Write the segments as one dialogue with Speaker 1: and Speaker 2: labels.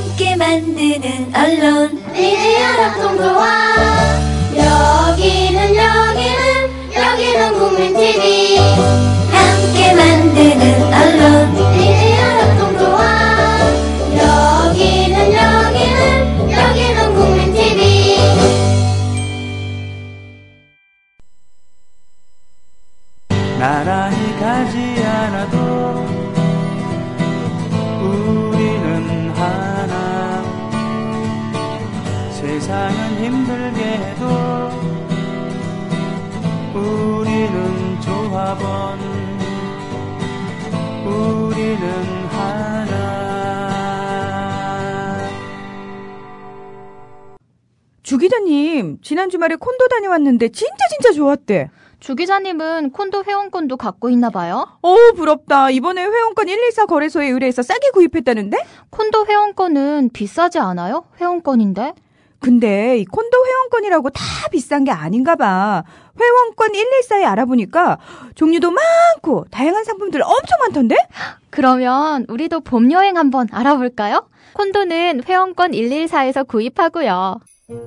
Speaker 1: 함께 만드는 언론
Speaker 2: 미디어 합동조합. 여기는 국민TV.
Speaker 1: 함께 만드는 언론
Speaker 2: 미디어 합동조합. 여기는 국민TV.
Speaker 3: 나란히 가지 않아도 우리는 하나. 세상은 힘들게 해도 우리는 조합원. 우리는 하나.
Speaker 4: 주 기자님, 지난 주말에 콘도 다녀왔는데 진짜 좋았대.
Speaker 5: 주 기자님은 콘도 회원권도 갖고 있나 봐요?
Speaker 4: 부럽다. 이번에 회원권 114 거래소에 의뢰해서 싸게 구입했다는데?
Speaker 5: 콘도 회원권은 비싸지 않아요? 회원권인데?
Speaker 4: 근데 이 콘도 회원권이라고 다 비싼 게 아닌가 봐. 회원권 114에 알아보니까 종류도 많고 다양한 상품들 엄청 많던데?
Speaker 5: 그러면 우리도 봄 여행 한번 알아볼까요? 콘도는 회원권 114에서 구입하고요.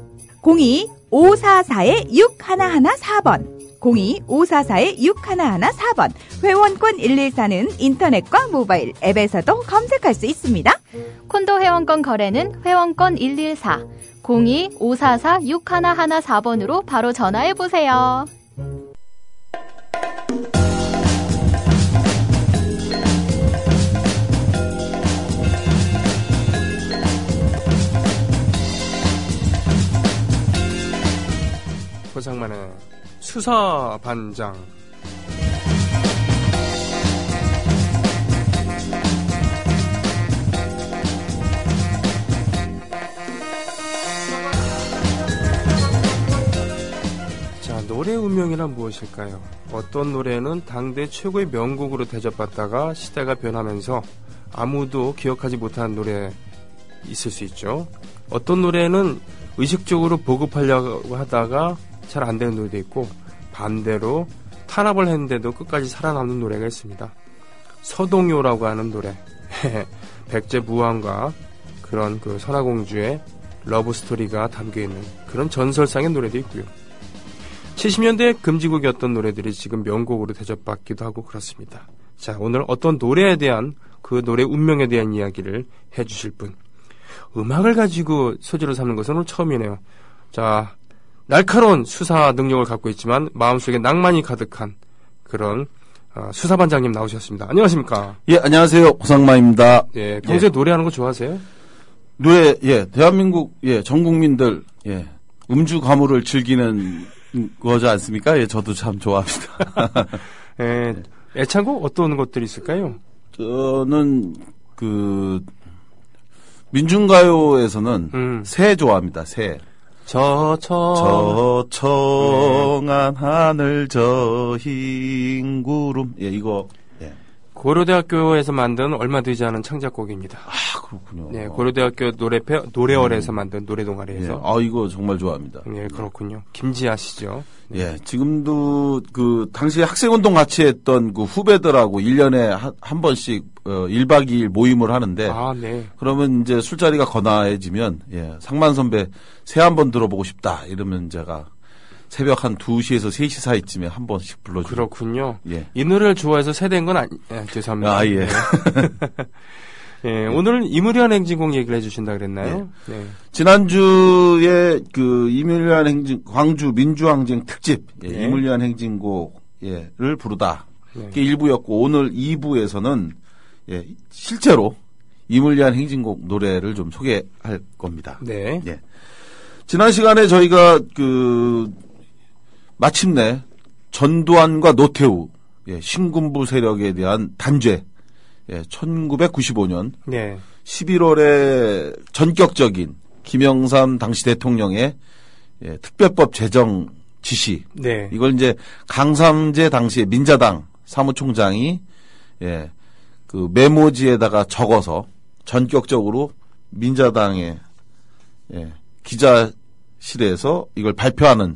Speaker 4: 02-544-6114번 02-544-6114번 회원권 114는 인터넷과 모바일 앱에서도 검색할 수 있습니다.
Speaker 5: 콘도 회원권 거래는 회원권 114 02-544-6114번으로 바로 전화해보세요.
Speaker 6: 고상만의 수사반장. 자, 노래 운명이란 무엇일까요? 어떤 노래는 당대 최고의 명곡으로 대접받다가 시대가 변하면서 아무도 기억하지 못하는 노래 있을 수 있죠. 어떤 노래는 의식적으로 보급하려고 하다가 잘 안 되는 노래도 있고, 반대로 탄압을 했는데도 끝까지 살아남는 노래가 있습니다. 서동요라고 하는 노래. 백제무왕과 그런 그 선화공주의 러브스토리가 담겨있는 그런 전설상의 노래도 있고요. 70년대 금지곡이었던 노래들이 지금 명곡으로 대접받기도 하고 그렇습니다. 자, 오늘 어떤 노래에 대한, 그 노래 운명에 대한 이야기를 해주실 분. 음악을 가지고 소재로 삼는 것은 오늘 처음이네요. 자, 날카로운 수사 능력을 갖고 있지만 마음속에 낭만이 가득한 그런 수사반장님 나오셨습니다. 안녕하십니까?
Speaker 7: 예, 안녕하세요. 고상마입니다.
Speaker 6: 예, 평소에 노래하는 거 좋아하세요?
Speaker 7: 노래, 대한민국, 전 국민들, 음주 가무를 즐기는 거지 않습니까? 예, 저도 참 좋아합니다.
Speaker 6: 예, 애창곡 어떤 것들이 있을까요?
Speaker 7: 저는, 민중가요에서는 새 좋아합니다, 새. 저청한 하늘 저 흰 구름. 예, 이거. 예.
Speaker 6: 고려대학교에서 만든 얼마 되지 않은 창작곡입니다.
Speaker 7: 아, 그렇군요.
Speaker 6: 네, 고려대학교 노래원에서 만든 노래 동아리에서.
Speaker 7: 예. 이거 정말 좋아합니다.
Speaker 6: 예, 그렇군요. 김지아 씨죠. 네.
Speaker 7: 예, 지금도 당시에 학생운동 같이 했던 그 후배들하고 1년에 한 번씩 1박 2일 모임을 하는데.
Speaker 6: 아, 네.
Speaker 7: 그러면 이제 술자리가 거나해지면, 상만 선배 새 한 번 들어보고 싶다. 이러면 제가 새벽 한 2시에서 3시 사이쯤에 한 번씩 불러주고.
Speaker 6: 그렇군요.
Speaker 7: 예.
Speaker 6: 이 노래를 좋아해서 세대인 건 죄송합니다.
Speaker 7: 아, 예.
Speaker 6: 예, 오늘은 이무리한 행진곡 얘기를 해주신다 그랬나요?
Speaker 7: 예.
Speaker 6: 네.
Speaker 7: 지난주에 이무리한 행진, 광주 민주항쟁 특집,
Speaker 6: 네.
Speaker 7: 이무리한 행진곡을 부르다.
Speaker 6: 네.
Speaker 7: 이게 1부였고, 오늘 2부에서는, 실제로 이무리한 행진곡 노래를 좀 소개할 겁니다.
Speaker 6: 네.
Speaker 7: 예. 지난 시간에 저희가 마침내 전두환과 노태우, 신군부 세력에 대한 단죄, 1995년
Speaker 6: 네.
Speaker 7: 11월에 전격적인 김영삼 당시 대통령의 특별법 제정 지시.
Speaker 6: 네.
Speaker 7: 이걸 이제 강삼재 당시의 민자당 사무총장이 그 메모지에다가 적어서 전격적으로 민자당의 기자실에서 이걸 발표하는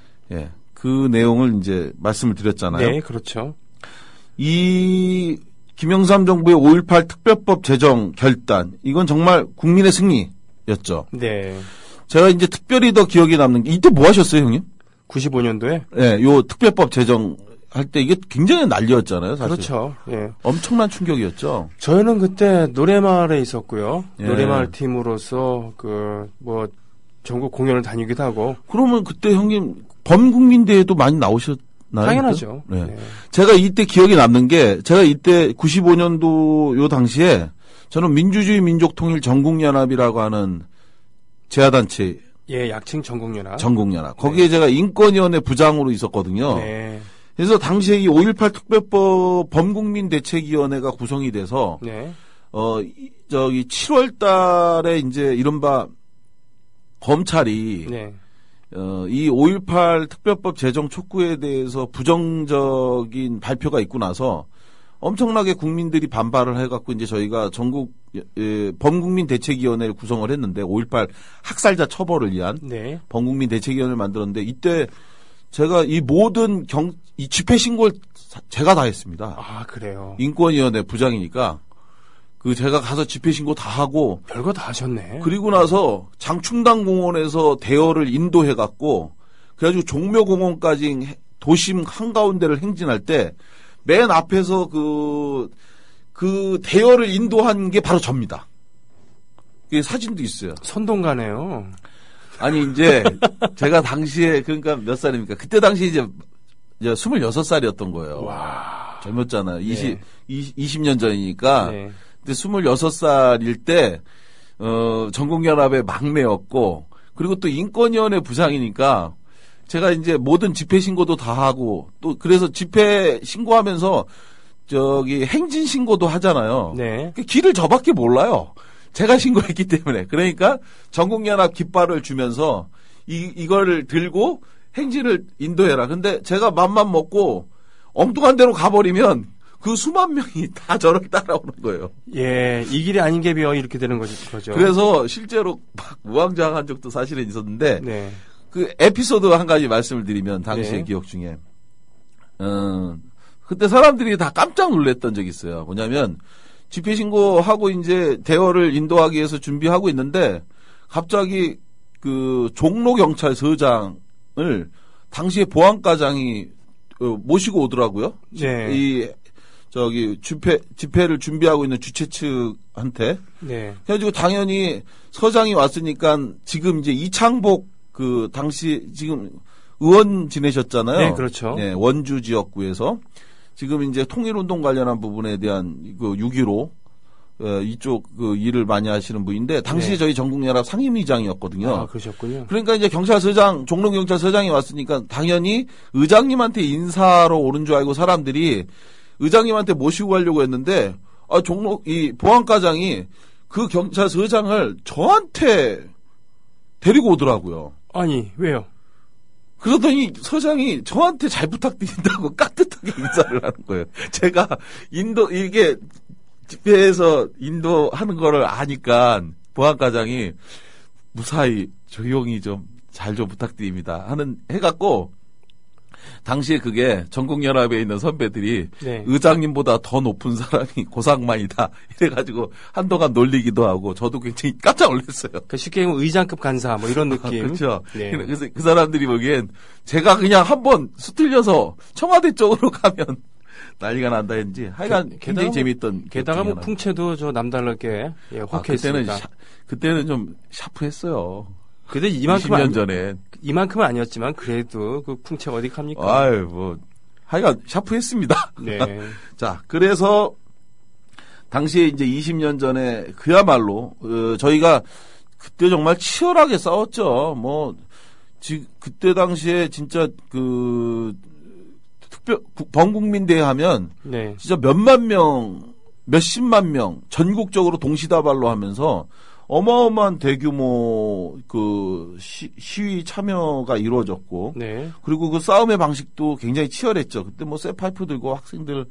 Speaker 7: 그 내용을 이제 말씀을 드렸잖아요.
Speaker 6: 네, 그렇죠.
Speaker 7: 이 김영삼 정부의 5.18 특별법 제정 결단, 이건 정말 국민의 승리였죠.
Speaker 6: 네.
Speaker 7: 제가 이제 특별히 더 기억에 남는 게, 이때 뭐 하셨어요, 형님?
Speaker 6: 95년도에?
Speaker 7: 네, 요 특별법 제정 할 때 이게 굉장히 난리였잖아요, 사실.
Speaker 6: 그렇죠. 예.
Speaker 7: 엄청난 충격이었죠.
Speaker 6: 저희는 그때 노래마을에 있었고요.
Speaker 7: 예.
Speaker 6: 노래마을 팀으로서 전국 공연을 다니기도 하고.
Speaker 7: 그러면 그때 형님 범국민대회도 많이 나오셨나요?
Speaker 6: 당연하죠.
Speaker 7: 네.
Speaker 6: 네.
Speaker 7: 제가 이때 기억에 남는 게, 제가 이때 95년도 요 당시에 저는 민주주의 민족통일 전국연합이라고 하는 제야단체,
Speaker 6: 예, 약칭 전국연합.
Speaker 7: 전국연합. 거기에 제가 인권위원회 부장으로 있었거든요.
Speaker 6: 네.
Speaker 7: 그래서 당시에 이 5.18 특별법 범국민대책위원회가 구성이 돼서,
Speaker 6: 네.
Speaker 7: 7월 달에 이제 이른바 검찰이,
Speaker 6: 네.
Speaker 7: 이 5.18 특별법 제정 촉구에 대해서 부정적인 발표가 있고 나서 엄청나게 국민들이 반발을 해갖고 이제 저희가 전국 범국민 대책위원회를 구성을 했는데, 5.18 학살자 처벌을 위한
Speaker 6: 네.
Speaker 7: 범국민 대책위원회를 만들었는데, 이때 제가 이 모든 이 집회 신고를 제가 다 했습니다.
Speaker 6: 아, 그래요.
Speaker 7: 인권위원회 부장이니까 제가 가서 집회 신고 다 하고,
Speaker 6: 별거 다 하셨네.
Speaker 7: 그리고 나서 장충당 공원에서 대여를 인도해갖고, 그래가지고 종묘공원까지 도심 한가운데를 행진할 때 맨 앞에서 그 대여를 인도한 게 바로 접니다. 그 사진도 있어요.
Speaker 6: 선동가네요.
Speaker 7: 아니, 이제 제가 당시에, 그러니까 몇 살입니까? 그때 당시 이제 26살이었던 거예요.
Speaker 6: 와.
Speaker 7: 젊었잖아요.
Speaker 6: 네.
Speaker 7: 20년 전이니까.
Speaker 6: 네.
Speaker 7: 근데 26살일 때, 전국연합의 막내였고, 그리고 또 인권위원회 부장이니까, 제가 이제 모든 집회 신고도 다 하고, 또 그래서 집회 신고하면서 행진 신고도 하잖아요.
Speaker 6: 네.
Speaker 7: 길을 저밖에 몰라요. 제가 신고했기 때문에. 그러니까 전국연합 깃발을 주면서 이거를 들고 행진을 인도해라. 근데 제가 맘만 먹고 엉뚱한 데로 가버리면 그 수만 명이 다 저를 따라오는 거예요.
Speaker 6: 예, 이 길이 아닌 게 비어 이렇게 되는 거죠.
Speaker 7: 그래서 실제로 막 우왕좌왕한 적도 사실은 있었는데,
Speaker 6: 네.
Speaker 7: 그 에피소드 한 가지 말씀을 드리면, 당시의
Speaker 6: 네.
Speaker 7: 기억 중에, 그때 사람들이 다 깜짝 놀랐던 적이 있어요. 뭐냐면, 집회 신고하고 이제 대화를 인도하기 위해서 준비하고 있는데, 갑자기 종로경찰서장을 당시에 보안과장이 모시고 오더라고요.
Speaker 6: 네.
Speaker 7: 집회를 준비하고 있는 주최 측한테.
Speaker 6: 네.
Speaker 7: 그래가지고 당연히 서장이 왔으니까 지금 이제 이창복 당시 지금 의원 지내셨잖아요.
Speaker 6: 네, 그렇죠.
Speaker 7: 네, 원주 지역구에서 지금 이제 통일운동 관련한 부분에 대한 6.15 이쪽 일을 많이 하시는 분인데, 당시에
Speaker 6: 네.
Speaker 7: 저희 전국연합 상임의장이었거든요.
Speaker 6: 아, 그러셨군요.
Speaker 7: 그러니까 이제 종로경찰서장이 왔으니까 당연히 의장님한테 인사로 오는 줄 알고 사람들이 의장님한테 모시고 가려고 했는데, 이 보안과장이 그 경찰서장을 저한테 데리고 오더라고요.
Speaker 6: 아니, 왜요?
Speaker 7: 그러더니 서장이 저한테 잘 부탁드린다고 깍듯하게 인사를 하는 거예요. 제가 이게 집회에서 인도하는 거를 아니까 보안과장이 무사히 조용히 좀 잘 좀 부탁드립니다 해갖고, 당시에 그게 전국연합에 있는 선배들이
Speaker 6: 네.
Speaker 7: 의장님보다 더 높은 사람이 고상만이다 이래가지고 한동안 놀리기도 하고, 저도 굉장히 깜짝 놀랐어요.
Speaker 6: 그러니까 쉽게 얘기하면 의장급 간사 뭐 이런 느낌.
Speaker 7: 그렇죠.
Speaker 6: 네.
Speaker 7: 그래서 그 사람들이 보기엔 제가 그냥 한번 수틀려서 청와대 쪽으로 가면 난리가 난다 했는지, 하여간 굉장히 재미있던.
Speaker 6: 게다가 뭐 풍채도 남다르게 혹했으니까.
Speaker 7: 그때는 좀 샤프했어요.
Speaker 6: 근데 이만큼은
Speaker 7: 20년 전에.
Speaker 6: 이만큼은 아니었지만 그래도 그 풍채가 어디 갑니까?
Speaker 7: 하여간 샤프했습니다.
Speaker 6: 네.
Speaker 7: 자, 그래서 당시에 이제 20년 전에 그야말로 저희가 그때 정말 치열하게 싸웠죠. 그때 당시에 진짜 범국민대회 하면
Speaker 6: 네.
Speaker 7: 진짜 몇만 명, 몇십만 명 전국적으로 동시다발로 하면서 어마어마한 대규모 시위 참여가 이루어졌고,
Speaker 6: 네.
Speaker 7: 그리고 그 싸움의 방식도 굉장히 치열했죠. 그때 쇠파이프 들고 학생들,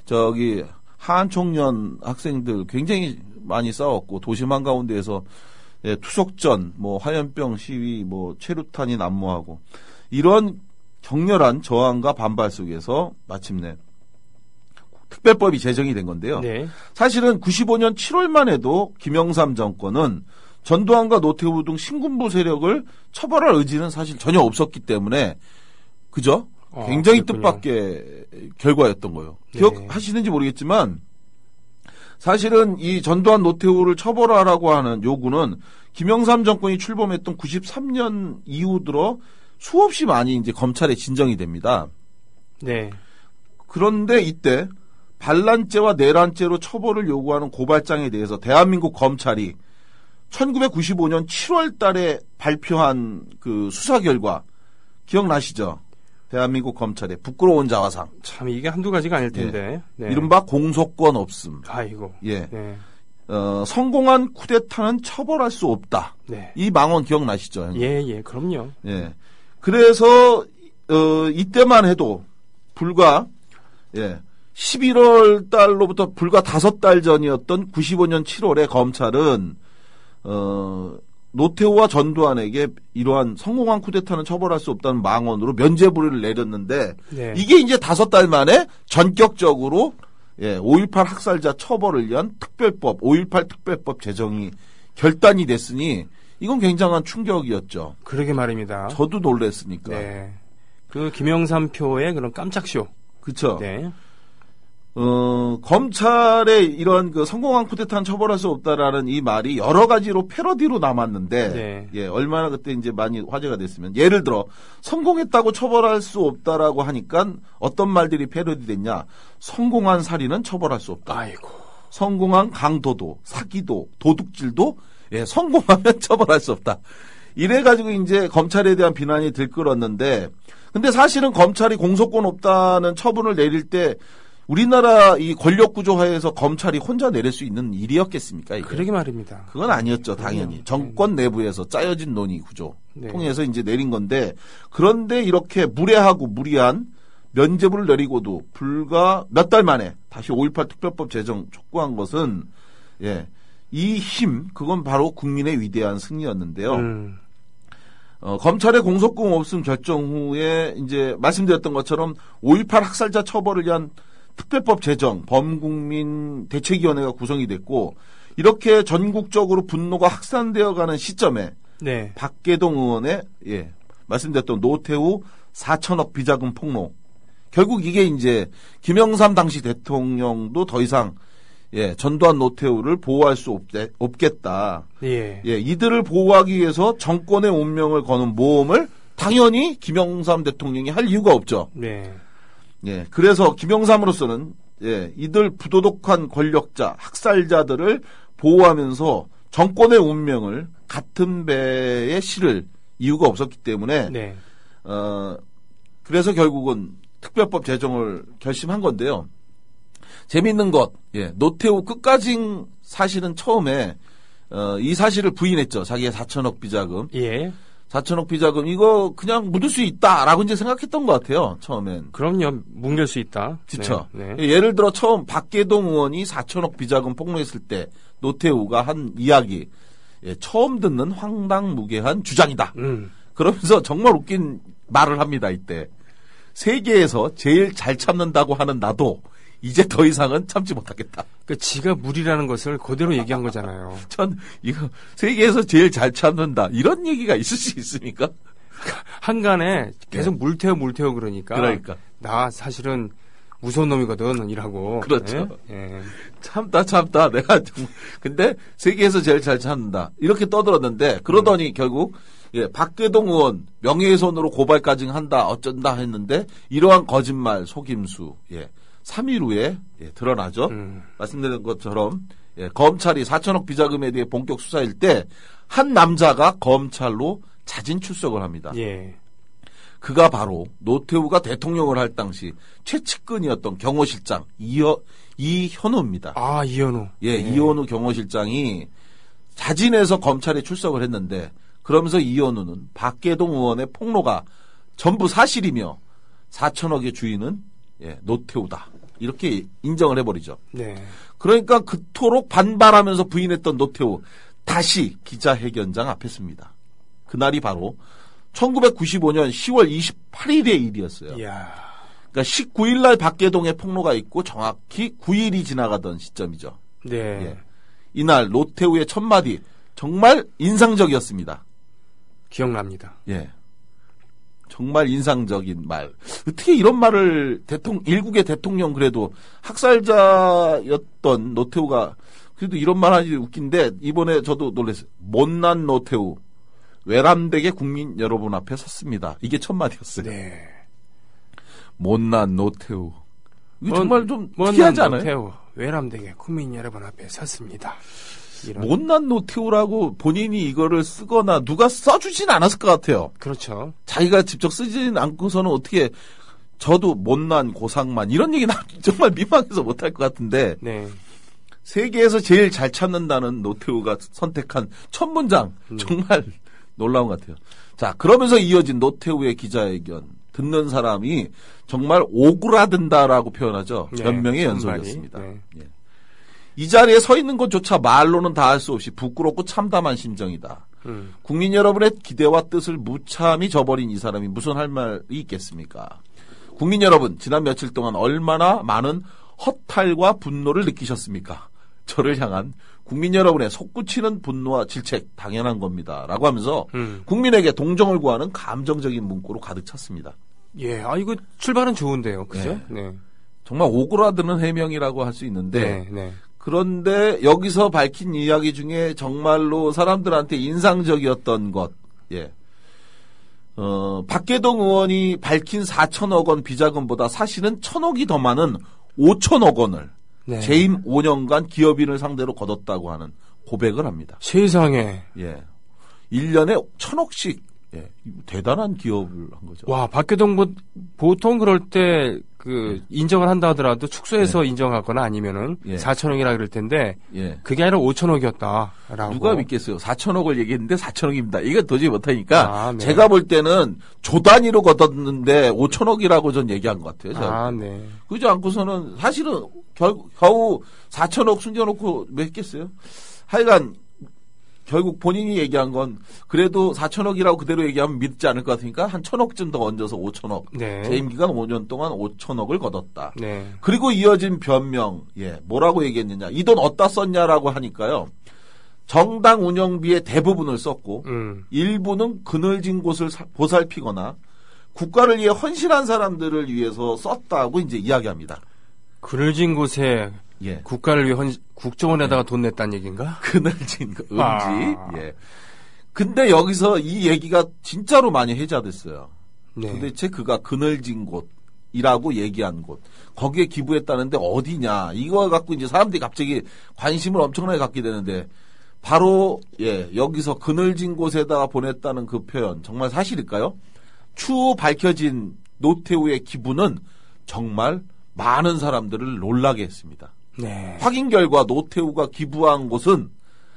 Speaker 7: 하안총련 학생들 굉장히 많이 싸웠고, 도심 한가운데에서 투석전, 화염병 시위, 최루탄이 난무하고, 이런 격렬한 저항과 반발 속에서 마침내 특별법이 제정이 된 건데요.
Speaker 6: 네.
Speaker 7: 사실은 95년 7월만 해도 김영삼 정권은 전두환과 노태우 등 신군부 세력을 처벌할 의지는 사실 전혀 없었기 때문에 그죠? 굉장히
Speaker 6: 그렇군요.
Speaker 7: 뜻밖의 결과였던 거예요.
Speaker 6: 네.
Speaker 7: 기억하시는지 모르겠지만 사실은 이 전두환 노태우를 처벌하라고 하는 요구는 김영삼 정권이 출범했던 93년 이후 들어 수없이 많이 이제 검찰에 진정이 됩니다.
Speaker 6: 네.
Speaker 7: 그런데 이때 반란죄와 내란죄로 처벌을 요구하는 고발장에 대해서 대한민국 검찰이 1995년 7월 달에 발표한 그 수사 결과 기억나시죠? 대한민국 검찰의 부끄러운 자화상.
Speaker 6: 참 이게 한두 가지가 아닐 텐데. 네.
Speaker 7: 이른바 공소권 없음.
Speaker 6: 아이고.
Speaker 7: 예.
Speaker 6: 네.
Speaker 7: 성공한 쿠데타는 처벌할 수 없다.
Speaker 6: 네.
Speaker 7: 이 망언 기억나시죠? 형님?
Speaker 6: 예, 그럼요.
Speaker 7: 예. 그래서 이때만 해도 불과 11월 달로부터 불과 5달 전이었던 95년 7월에 검찰은 노태우와 전두환에게 이러한 성공한 쿠데타는 처벌할 수 없다는 망언으로 면죄부를 내렸는데
Speaker 6: 네.
Speaker 7: 이게 이제 5달 만에 전격적으로 5.18 학살자 처벌을 위한 특별법, 5.18 특별법 제정이 결단이 됐으니 이건 굉장한 충격이었죠.
Speaker 6: 그러게 말입니다.
Speaker 7: 저도 놀랐으니까.
Speaker 6: 네. 그 김영삼표의 그런 깜짝쇼.
Speaker 7: 그쵸.
Speaker 6: 네.
Speaker 7: 검찰의 이런 그 성공한 쿠데타는 처벌할 수 없다라는 이 말이 여러 가지로 패러디로 남았는데,
Speaker 6: 네.
Speaker 7: 얼마나 그때 이제 많이 화제가 됐으면, 예를 들어, 성공했다고 처벌할 수 없다라고 하니까 어떤 말들이 패러디 됐냐, 성공한 살인은 처벌할 수 없다.
Speaker 6: 아이고.
Speaker 7: 성공한 강도도, 사기도, 도둑질도, 성공하면 처벌할 수 없다. 이래가지고 이제 검찰에 대한 비난이 들끓었는데, 근데 사실은 검찰이 공소권 없다는 처분을 내릴 때, 우리나라 이 권력 구조화에서 검찰이 혼자 내릴 수 있는 일이었겠습니까? 이게?
Speaker 6: 그러게 말입니다.
Speaker 7: 그건 아니었죠, 당연히. 정권 내부에서 짜여진 논의 구조
Speaker 6: 네.
Speaker 7: 통해서 이제 내린 건데, 그런데 이렇게 무례하고 무리한 면죄부를 내리고도 불과 몇 달 만에 다시 5.18 특별법 제정 촉구한 것은, 이 힘, 그건 바로 국민의 위대한 승리였는데요. 검찰의 공소권 없음 결정 후에 이제 말씀드렸던 것처럼 5.18 학살자 처벌을 위한 특별법 제정 범국민 대책위원회가 구성이 됐고 이렇게 전국적으로 분노가 확산되어가는 시점에
Speaker 6: 네.
Speaker 7: 박계동 의원의 말씀드렸던 노태우 4천억 비자금 폭로 결국 이게 이제 김영삼 당시 대통령도 더 이상 전두환 노태우를 보호할 수 없겠다. 이들을 보호하기 위해서 정권의 운명을 거는 모험을 당연히 김영삼 대통령이 할 이유가 없죠.
Speaker 6: 네.
Speaker 7: 그래서 김영삼으로서는 이들 부도덕한 권력자, 학살자들을 보호하면서 정권의 운명을 같은 배에 실을 이유가 없었기 때문에
Speaker 6: 네.
Speaker 7: 그래서 결국은 특별법 제정을 결심한 건데요. 재밌는 것, 노태우 끝까지 사실은 처음에 이 사실을 부인했죠. 자기의 4천억 비자금. 4천억 비자금 이거 그냥 묻을 수 있다라고 이제 생각했던 것 같아요. 처음엔.
Speaker 6: 그럼요. 뭉갤 수 있다.
Speaker 7: 그렇죠.
Speaker 6: 네.
Speaker 7: 예를 들어 처음 박계동 의원이 4천억 비자금 폭로했을 때 노태우가 한 이야기 처음 듣는 황당무계한 주장이다. 그러면서 정말 웃긴 말을 합니다. 이때. 세계에서 제일 잘 참는다고 하는 나도 이제 더 이상은 참지 못하겠다.
Speaker 6: 그 지가 무리라는 것을 그대로 얘기한 거잖아요.
Speaker 7: 전 이거 세계에서 제일 잘 참는다 이런 얘기가 있을 수 있습니까?
Speaker 6: 한간에 계속 물태워 그러니까.
Speaker 7: 그러니까.
Speaker 6: 나 사실은 무서운 놈이거든 이라고.
Speaker 7: 그렇죠. 참다 내가 좀 근데 세계에서 제일 잘 참는다 이렇게 떠들었는데 그러더니 결국 박계동 의원 명예훼손으로 고발까지 한다 어쩐다 했는데 이러한 거짓말 속임수 3일 후에 드러나죠. 말씀드린 것처럼 검찰이 4천억 비자금에 대해 본격 수사일 때 한 남자가 검찰로 자진 출석을 합니다. 그가 바로 노태우가 대통령을 할 당시 최측근이었던 경호실장 이현우입니다.
Speaker 6: 아, 이현우.
Speaker 7: 이현우 경호실장이 자진해서 검찰에 출석을 했는데 그러면서 이현우는 박계동 의원의 폭로가 전부 사실이며 4천억의 주인은 노태우다. 이렇게 인정을 해버리죠. 그러니까 그토록 반발하면서 부인했던 노태우 다시 기자회견장 앞에 섭니다. 그날이 바로 1995년 10월 28일의 일이었어요. 그러니까 19일 날 박계동에 폭로가 있고 정확히 9일이 지나가던 시점이죠.
Speaker 6: 네.
Speaker 7: 예. 이날 노태우의 첫 마디 정말 인상적이었습니다.
Speaker 6: 기억납니다.
Speaker 7: 예. 정말 인상적인 말. 어떻게 이런 말을 일국의 대통령 그래도 학살자였던 노태우가 그래도 이런 말 하지 웃긴데 이번에 저도 놀랐어요. 못난 노태우 외람되게 국민 여러분 앞에 섰습니다. 이게 첫 마디였어요.
Speaker 6: 네.
Speaker 7: 못난 노태우. 이거 정말 좀 특이하지 않아요?
Speaker 6: 노태우 외람되게 국민 여러분 앞에 섰습니다. 이런.
Speaker 7: 못난 노태우라고 본인이 이거를 쓰거나 누가 써주진 않았을 것 같아요.
Speaker 6: 그렇죠.
Speaker 7: 자기가 직접 쓰진 않고서는 어떻게 저도 못난 고상만 이런 얘기는 정말 민망해서 못할 것 같은데
Speaker 6: 네.
Speaker 7: 세계에서 제일 잘 찾는다는 노태우가 선택한 첫 문장 정말 놀라운 것 같아요. 자, 그러면서 이어진 노태우의 기자회견 듣는 사람이 정말 오그라든다라고 표현하죠.
Speaker 6: 네,
Speaker 7: 변명의
Speaker 6: 정말이.
Speaker 7: 연속이었습니다.
Speaker 6: 네.
Speaker 7: 예. 이 자리에 서 있는 것조차 말로는 다 할 수 없이 부끄럽고 참담한 심정이다. 국민 여러분의 기대와 뜻을 무참히 저버린 이 사람이 무슨 할 말이 있겠습니까? 국민 여러분, 지난 며칠 동안 얼마나 많은 허탈과 분노를 느끼셨습니까? 저를 향한 국민 여러분의 솟구치는 분노와 질책 당연한 겁니다. 라고 하면서 국민에게 동정을 구하는 감정적인 문구로 가득 찼습니다.
Speaker 6: 예, 이거 출발은 좋은데요. 그죠? 네.
Speaker 7: 정말 오그라드는 해명이라고 할 수 있는데
Speaker 6: 네. 네.
Speaker 7: 그런데 여기서 밝힌 이야기 중에 정말로 사람들한테 인상적이었던 것, 예. 박계동 의원이 밝힌 4천억 원 비자금보다 사실은 1,000억이 더 많은 5천억 원을
Speaker 6: 네.
Speaker 7: 재임 5년간 기업인을 상대로 거뒀다고 하는 고백을 합니다.
Speaker 6: 세상에.
Speaker 7: 예. 1년에 1,000억씩, 예. 대단한 기업을 한 거죠.
Speaker 6: 와, 박계동 보통 그럴 때 인정을 한다 하더라도 축소해서 인정하거나 아니면은 4천억이라 그럴 텐데 그게 아니라 5천억이었다라고.
Speaker 7: 누가 믿겠어요? 4천억을 얘기했는데 4천억입니다. 이거 도저히 못하니까
Speaker 6: 네.
Speaker 7: 제가 볼 때는 조 단위로 걷었는데 5천억이라고 전 얘기한 것 같아요.
Speaker 6: 네.
Speaker 7: 그러지 않고서는 사실은 겨우 4천억 숨겨놓고 뭐 했겠어요? 하여간 결국 본인이 얘기한 건 그래도 4천억이라고 그대로 얘기하면 믿지 않을 것 같으니까 한 1,000억쯤 더 얹어서 5천억.
Speaker 6: 네.
Speaker 7: 재임기간 5년 동안 5천억을 거뒀다.
Speaker 6: 네.
Speaker 7: 그리고 이어진 변명, 뭐라고 얘기했느냐. 이 돈 어디다 썼냐라고 하니까요. 정당 운영비의 대부분을 썼고, 일부는 그늘진 곳을 보살피거나, 국가를 위해 헌신한 사람들을 위해서 썼다고 이제 이야기합니다.
Speaker 6: 그늘진 곳에 국가를 위해 국정원에다가 돈 냈다는 얘기인가?
Speaker 7: 그늘진 음지. 예. 근데 여기서 이 얘기가 진짜로 많이 회자됐어요.
Speaker 6: 네.
Speaker 7: 도대체 그가 그늘진 곳이라고 얘기한 곳. 거기에 기부했다는데 어디냐. 이거 갖고 이제 사람들이 갑자기 관심을 엄청나게 갖게 되는데 바로 여기서 그늘진 곳에다가 보냈다는 그 표현 정말 사실일까요? 추후 밝혀진 노태우의 기부는 정말 많은 사람들을 놀라게 했습니다.
Speaker 6: 네.
Speaker 7: 확인 결과 노태우가 기부한 곳은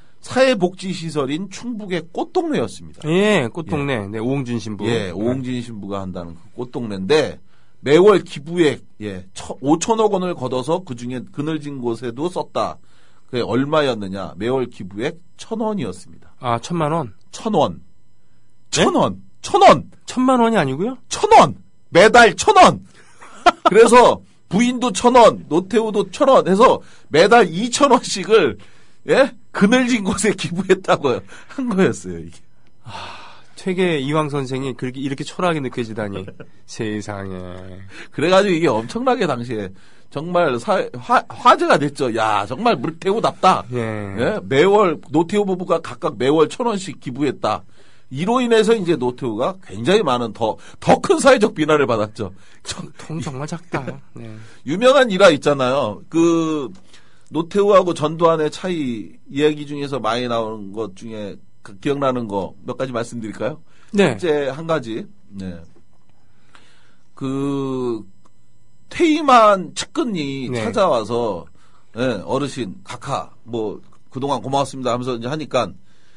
Speaker 7: 사회복지시설인 충북의 꽃동네였습니다.
Speaker 6: 예, 꽃동네. 네, 오홍준 신부.
Speaker 7: 오홍진 신부가 한다는 그 꽃동네인데 매월 기부액 5천억 원을 걷어서 그중에 그늘진 곳에도 썼다. 그게 얼마였느냐? 매월 기부액 1,000원이었습니다.
Speaker 6: 1,000만 원?
Speaker 7: 1,000원. 1,000원.
Speaker 6: 1,000만 원이 아니고요?
Speaker 7: 1,000원. 매달 1,000원. 그래서 부인도 1,000원, 노태우도 1,000원 해서 매달 2,000원씩을 그늘진 곳에 기부했다고 한 거였어요, 이게.
Speaker 6: 퇴계 이황 선생이 그렇게 이렇게 초라하게 느껴지다니. 세상에.
Speaker 7: 그래가지고 이게 엄청나게 당시에 정말 화제가 됐죠. 야, 정말 물태우답다. 매월 노태우 부부가 각각 매월 1,000원씩 기부했다. 이로 인해서 이제 노태우가 굉장히 많은 더 큰 사회적 비난을 받았죠.
Speaker 6: 통 정말 작다. 네.
Speaker 7: 유명한 일화 있잖아요. 노태우하고 전두환의 차이 이야기 중에서 많이 나오는 것 중에 기억나는 거 몇 가지 말씀드릴까요?
Speaker 6: 네.
Speaker 7: 첫째 한 가지. 퇴임한 측근이 찾아와서 어르신 각하 그동안 고마웠습니다 하면서 이제 하니까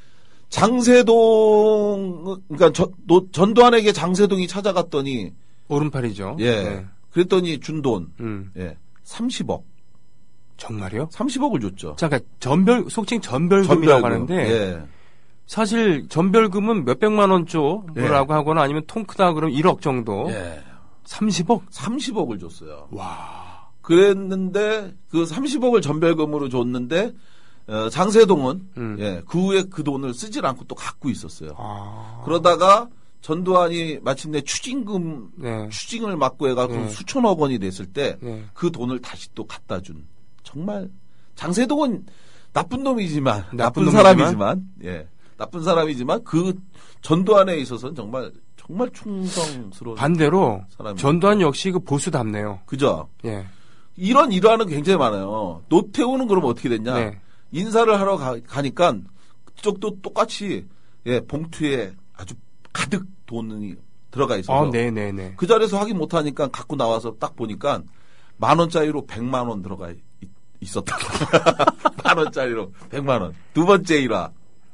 Speaker 7: 장세동 그러니까 전두환에게 장세동이 찾아갔더니
Speaker 6: 오른팔이죠.
Speaker 7: 그랬더니 준 돈 30억.
Speaker 6: 정말요?
Speaker 7: 30억을 줬죠.
Speaker 6: 잠깐 속칭 전별금이라고 하는데 사실 전별금은 몇백만 원 줘라고 하거나 아니면 통 크다 그러면 1억 정도. 30억?
Speaker 7: 30억을 줬어요.
Speaker 6: 와.
Speaker 7: 그랬는데 그 30억을 전별금으로 줬는데 장세동은 예, 그 후에 그 돈을 쓰질 않고 또 갖고 있었어요. 그러다가 전두환이 마침내 추징을 막고 해가지고 수천억 원이 됐을 때 그 돈을 다시 또 갖다 준 정말 장세동은 나쁜 놈이지만 나쁜 사람이지만 예, 나쁜 사람이지만 그 전두환에 있어서는 정말 충성스러운
Speaker 6: 반대로
Speaker 7: 사람이에요.
Speaker 6: 전두환 역시 그 보수답네요.
Speaker 7: 그죠?
Speaker 6: 예.
Speaker 7: 이런 일화는 굉장히 많아요. 노태우는 그럼 어떻게 됐냐?
Speaker 6: 네.
Speaker 7: 인사를 하러 가니까 그쪽도 똑같이 예, 봉투에 아주 가득 돈이 들어가 있어서
Speaker 6: 네네네.
Speaker 7: 그 자리에서 확인 못하니까 갖고 나와서 딱 보니까 10,000원짜리로 100만 원 들어가 있었다. 10,000원짜리로 100만 원. 두 번째 일화.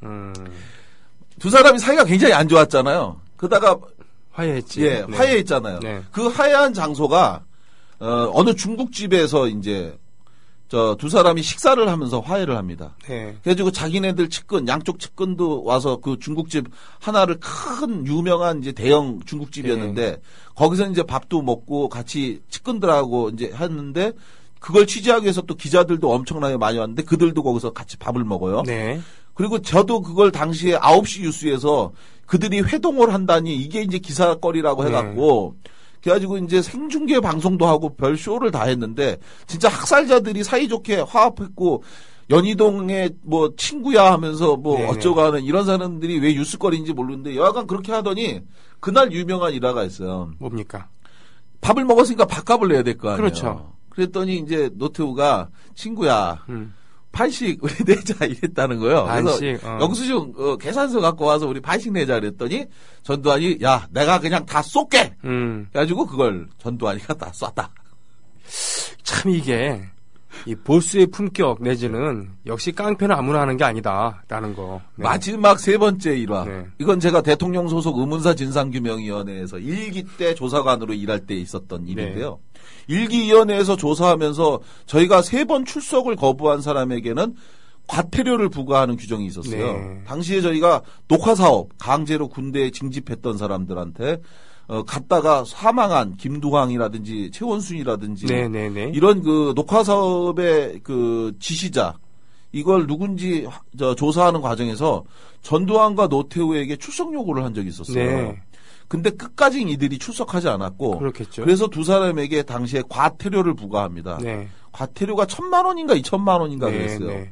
Speaker 7: 두 사람이 사이가 굉장히 안 좋았잖아요. 그러다가
Speaker 6: 화해했지.
Speaker 7: 예,
Speaker 6: 네.
Speaker 7: 화해했잖아요.
Speaker 6: 네.
Speaker 7: 그 화해한 장소가 어느 중국집에서 이제 두 사람이 식사를 하면서 화해를 합니다.
Speaker 6: 네.
Speaker 7: 그래가지고 자기네들 양쪽 측근도 와서 그 중국집 하나를 큰 유명한 이제 대형 중국집이었는데 거기서 이제 밥도 먹고 같이 측근들하고 이제 했는데 그걸 취재하기 위해서 또 기자들도 엄청나게 많이 왔는데 그들도 거기서 같이 밥을 먹어요.
Speaker 6: 네.
Speaker 7: 그리고 저도 그걸 당시에 9시 뉴스에서 그들이 회동을 한다니 이게 이제 기사거리라고 해갖고 그래가지고 이제 생중계 방송도 하고 별 쇼를 다 했는데 진짜 학살자들이 사이좋게 화합했고 연희동의 뭐 친구야 하면서 뭐
Speaker 6: 네네.
Speaker 7: 어쩌고 하는 이런 사람들이 왜 뉴스거리인지 모르는데 여하간 그렇게 하더니 그날 유명한 일화가 있어요.
Speaker 6: 뭡니까?
Speaker 7: 밥을 먹었으니까 밥값을 내야 될 거 아니에요.
Speaker 6: 그렇죠.
Speaker 7: 그랬더니 이제 노태우가 친구야 반씩 우리 내자 이랬다는 거예요.
Speaker 6: 반씩,
Speaker 7: 그래서 영수증 계산서 갖고 와서 우리 반씩 내자 그랬더니 전두환이 야 내가 그냥 다 쏠게. 그래가지고 그걸 전두환이가 다 쐈다.
Speaker 6: 참 이게 이 보수의 품격 내지는 역시 깡패는 아무나 하는 게 아니다라는 거. 네.
Speaker 7: 마지막 세 번째 일화.
Speaker 6: 네.
Speaker 7: 이건 제가 대통령 소속 의문사 진상규명위원회에서 1기 때 조사관으로 일할 때 있었던 일인데요. 1기 위원회에서 조사하면서 저희가 3번 출석을 거부한 사람에게는 과태료를 부과하는 규정이 있었어요.
Speaker 6: 네.
Speaker 7: 당시에 저희가 녹화사업 강제로 군대에 징집했던 사람들한테 갔다가 사망한 김두황이라든지 최원순이라든지
Speaker 6: 네네네.
Speaker 7: 이런 그 녹화사업의 그 지시자 이걸 누군지 조사하는 과정에서 전두환과 노태우에게 출석 요구를 한 적이 있었어요.
Speaker 6: 네.
Speaker 7: 근데 끝까지 이들이 출석하지 않았고
Speaker 6: 그렇겠죠.
Speaker 7: 그래서 두 사람에게 당시에 과태료를 부과합니다.
Speaker 6: 네.
Speaker 7: 과태료가 1,000만 원인가 2,000만 원인가
Speaker 6: 네,
Speaker 7: 그랬어요.
Speaker 6: 네.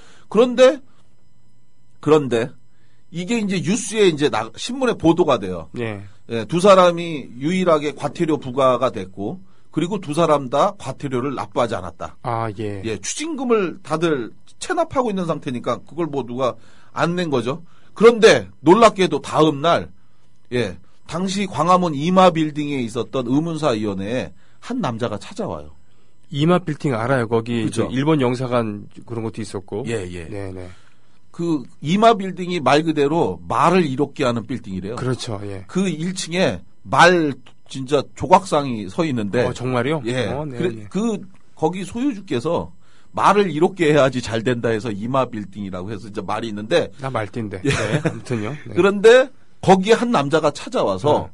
Speaker 7: 그런데 이게 이제 뉴스에 이제 신문에 보도가 돼요.
Speaker 6: 네.
Speaker 7: 예, 두 사람이 유일하게 과태료 부과가 됐고 그리고 두 사람 다 과태료를 납부하지 않았다.
Speaker 6: 아, 예.
Speaker 7: 예, 추징금을 다들 체납하고 있는 상태니까 그걸 뭐 누가 안 낸 거죠. 그런데 놀랍게도 다음 날 예, 당시 광화문 이마빌딩에 있었던 의문사위원회에 한 남자가 찾아와요.
Speaker 6: 이마 빌딩 알아요. 거기
Speaker 7: 그죠?
Speaker 6: 일본 영사관 그런 것도 있었고.
Speaker 7: 예, 예.
Speaker 6: 네네.
Speaker 7: 그 이마빌딩이 말 그대로 말을 이롭게 하는 빌딩이래요.
Speaker 6: 그렇죠. 예.
Speaker 7: 그 1층에 말 진짜 조각상이 서 있는데
Speaker 6: 정말요?
Speaker 7: 예.
Speaker 6: 네,
Speaker 7: 그래,
Speaker 6: 네.
Speaker 7: 거기 소유주께서 말을 이롭게 해야지 잘 된다 해서 이마빌딩이라고 해서 이제 말이 있는데
Speaker 6: 나 말띠인데.
Speaker 7: 예.
Speaker 6: 네, 아무튼요. 네.
Speaker 7: 그런데 거기에 한 남자가 찾아와서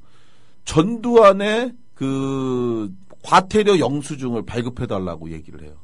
Speaker 7: 전두환의 그 과태료 영수증을 발급해달라고 얘기를 해요.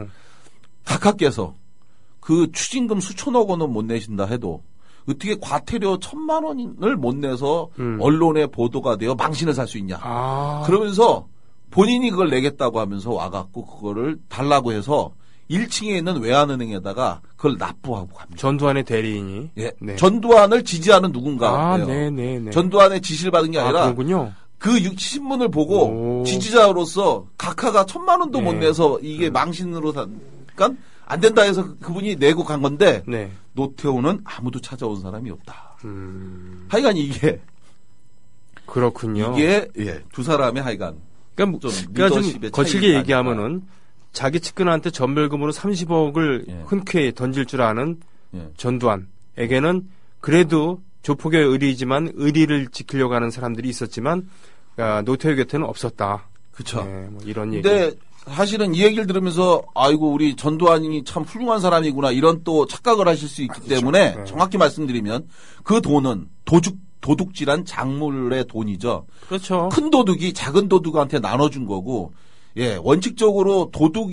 Speaker 7: 각하께서 그 추징금 수천억 원은 못 내신다 해도 어떻게 과태료 1,000만 원을 못 내서 언론에 보도가 되어 망신을 살 수 있냐. 그러면서 본인이 그걸 내겠다고 하면서 와갖고 그거를 달라고 해서 1층에 있는 외환은행에다가 그걸 납부하고 갑니다.
Speaker 6: 전두환의 대리인이.
Speaker 7: 예.
Speaker 6: 네.
Speaker 7: 전두환을 지지하는 누군가예요.
Speaker 6: 네네네.
Speaker 7: 전두환의 지시를 받은 게 아니라
Speaker 6: 그렇군요.
Speaker 7: 그 신문을 보고
Speaker 6: 오.
Speaker 7: 지지자로서 각하가 1,000만 원도 못
Speaker 6: 네.
Speaker 7: 내서 이게 망신으로 그러니까 안 된다 해서 그분이 내고 간 건데
Speaker 6: 네.
Speaker 7: 노태우는 아무도 찾아온 사람이 없다. 하여간 이게
Speaker 6: 그렇군요.
Speaker 7: 이게 예, 두 사람의 하여간
Speaker 6: 그러니까
Speaker 7: 좀
Speaker 6: 좀
Speaker 7: 리더십의
Speaker 6: 거칠게
Speaker 7: 차이가
Speaker 6: 얘기하면은 자기 측근한테 전별금으로 30억을
Speaker 7: 예.
Speaker 6: 흔쾌히 던질 줄 아는
Speaker 7: 예.
Speaker 6: 전두환에게는 그래도 조폭의 의리지만 의리를 지키려고 하는 사람들이 있었지만 노태우 곁에는 없었다.
Speaker 7: 그렇죠.
Speaker 6: 네, 뭐 이런 얘기.
Speaker 7: 근데 사실은 이 얘기를 들으면서 아이고 우리 전두환이 참 훌륭한 사람이구나 이런 또 착각을 하실 수 있기 때문에
Speaker 6: 네.
Speaker 7: 정확히 말씀드리면 그 돈은 도둑 도둑질한 작물의 돈이죠.
Speaker 6: 그렇죠.
Speaker 7: 큰 도둑이 작은 도둑한테 나눠준 거고, 예, 원칙적으로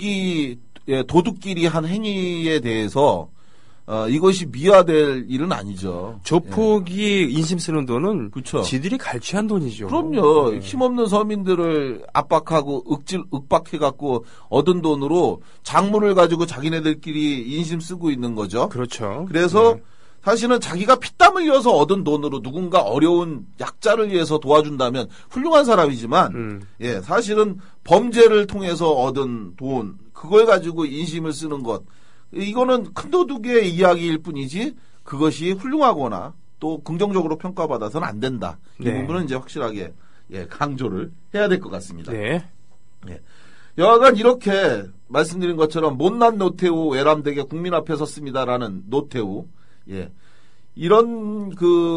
Speaker 7: 도둑끼리 한 행위에 대해서 이것이 미화될 일은 아니죠.
Speaker 6: 조폭이 인심 쓰는 돈은
Speaker 7: 그쵸.
Speaker 6: 지들이 갈취한 돈이죠.
Speaker 7: 그럼요.
Speaker 6: 네.
Speaker 7: 힘없는 서민들을 압박하고 윽박해갖고 얻은 돈으로 작물을 가지고 자기네들끼리 인심 쓰고 있는 거죠.
Speaker 6: 그렇죠.
Speaker 7: 그래서 사실은 자기가 피땀 흘려서 얻은 돈으로 누군가 어려운 약자를 위해서 도와준다면 훌륭한 사람이지만 예, 사실은 범죄를 통해서 얻은 돈 그걸 가지고 인심을 쓰는 것 이거는 큰 도둑의 이야기일 뿐이지 그것이 훌륭하거나 또 긍정적으로 평가받아서는 안 된다. 이
Speaker 6: 네.
Speaker 7: 부분은 이제 확실하게 예, 강조를 해야 될 것 같습니다.
Speaker 6: 네.
Speaker 7: 예. 여하간 이렇게 말씀드린 것처럼 못난 노태우 외람되게 국민 앞에 섰습니다라는 노태우 예. 이런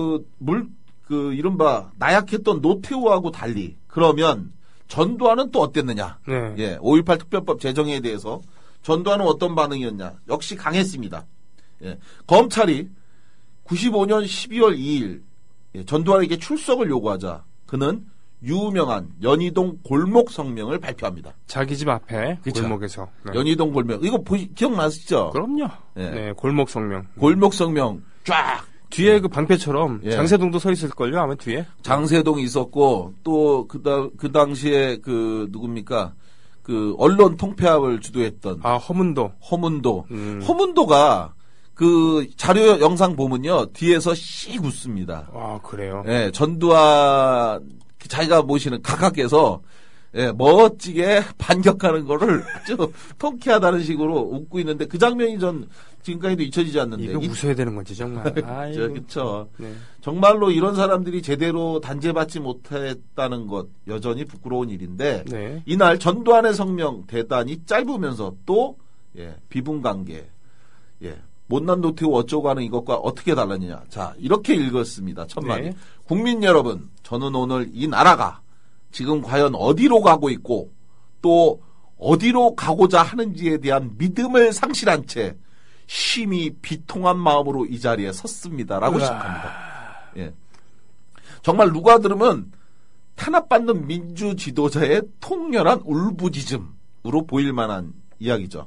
Speaker 7: 이른바 나약했던 노태우하고 달리 그러면 전두환은 또 어땠느냐?
Speaker 6: 네.
Speaker 7: 예. 5.18 특별법 제정에 대해서 전두환은 어떤 반응이었냐? 역시 강했습니다. 예. 검찰이 95년 12월 2일 예. 전두환에게 출석을 요구하자 그는 유명한 연희동 골목 성명을 발표합니다.
Speaker 6: 자기 집 앞에
Speaker 7: 그쵸.
Speaker 6: 골목에서. 네.
Speaker 7: 연희동 골목 이거 기억나시죠?
Speaker 6: 그럼요.
Speaker 7: 예.
Speaker 6: 네, 골목 성명.
Speaker 7: 골목 성명 쫙
Speaker 6: 뒤에 그 방패처럼
Speaker 7: 예.
Speaker 6: 장세동도 서 있을걸요, 아마 뒤에.
Speaker 7: 장세동이 있었고 또 그 당시에 누굽니까? 언론 통폐합을 주도했던
Speaker 6: 아, 허문도.
Speaker 7: 허문도. 허문도가 그 자료 영상 보면요. 뒤에서 씩 웃습니다.
Speaker 6: 아, 그래요.
Speaker 7: 예, 전두환 자기가 모시는 각하께서 예, 멋지게 반격하는 거를 아주 통쾌하다는 식으로 웃고 있는데 그 장면이 전 지금까지도 잊혀지지 않는데.
Speaker 6: 이거 웃어야 되는 거지, 정말. 아이고.
Speaker 7: 그렇죠.
Speaker 6: 네.
Speaker 7: 정말로 이런 사람들이 제대로 단죄받지 못했다는 것 여전히 부끄러운 일인데
Speaker 6: 네.
Speaker 7: 이날 전두환의 성명 대단히 짧으면서 또 예, 비분관계 예, 못난 노태우 어쩌고 하는 이것과 어떻게 달랐느냐. 자 이렇게 읽었습니다. 첫마디.
Speaker 6: 네.
Speaker 7: 국민 여러분 저는 오늘 이 나라가 지금 과연 어디로 가고 있고 또 어디로 가고자 하는지에 대한 믿음을 상실한 채 심히 비통한 마음으로 이 자리에 섰습니다라고 시작합니다. 예. 정말 누가 들으면 탄압받는 민주 지도자의 통렬한 울부짖음으로 보일 만한 이야기죠.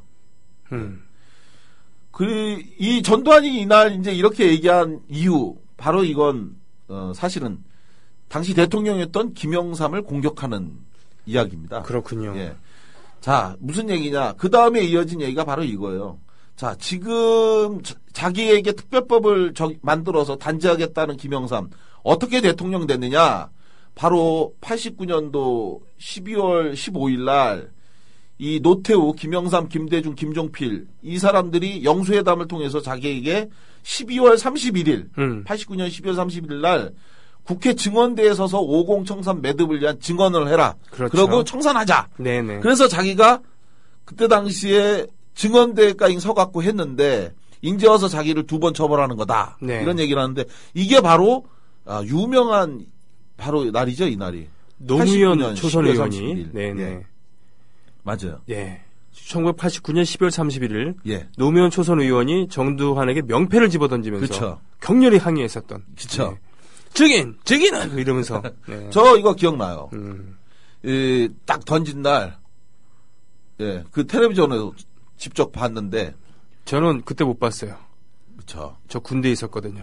Speaker 7: 이 전두환이 이날 이제 이렇게 얘기한 이유 바로 이건 사실은 당시 대통령이었던 김영삼을 공격하는 이야기입니다.
Speaker 6: 그렇군요.
Speaker 7: 예. 자, 무슨 얘기냐? 그 다음에 이어진 얘기가 바로 이거예요. 자, 지금 자기에게 특별법을 만들어서 단죄하겠다는 김영삼 어떻게 대통령 됐느냐? 바로 89년도 12월 15일 날 이 노태우, 김영삼, 김대중, 김종필 이 사람들이 영수회담을 통해서 자기에게 12월 31일 89년 12월 31일 날 국회 증언대에 서서 50 청산 매듭을 위한 증언을 해라.
Speaker 6: 그렇죠.
Speaker 7: 그러고 청산하자.
Speaker 6: 네네.
Speaker 7: 그래서 자기가 그때 당시에 증언대까지 서갖고 했는데 이제 와서 자기를 2번 처벌하는 거다.
Speaker 6: 네.
Speaker 7: 이런 얘기를 하는데 이게 바로 유명한 바로 날이죠. 이 날이.
Speaker 6: 노무현 초선
Speaker 7: 12월
Speaker 6: 의원이
Speaker 7: 31일.
Speaker 6: 네네.
Speaker 7: 예. 맞아요.
Speaker 6: 예. 1989년 12월 31일
Speaker 7: 예.
Speaker 6: 노무현 초선 의원이 정두환에게 명패를 집어던지면서
Speaker 7: 그쵸.
Speaker 6: 격렬히 항의했었던.
Speaker 7: 그쵸.
Speaker 6: 증인은 이러면서. 네.
Speaker 7: 저 이거 기억나요. 딱 던진 날, 예, 그 텔레비전에서 직접 봤는데.
Speaker 6: 저는 그때 못 봤어요.
Speaker 7: 그쵸.
Speaker 6: 저 군대에 있었거든요.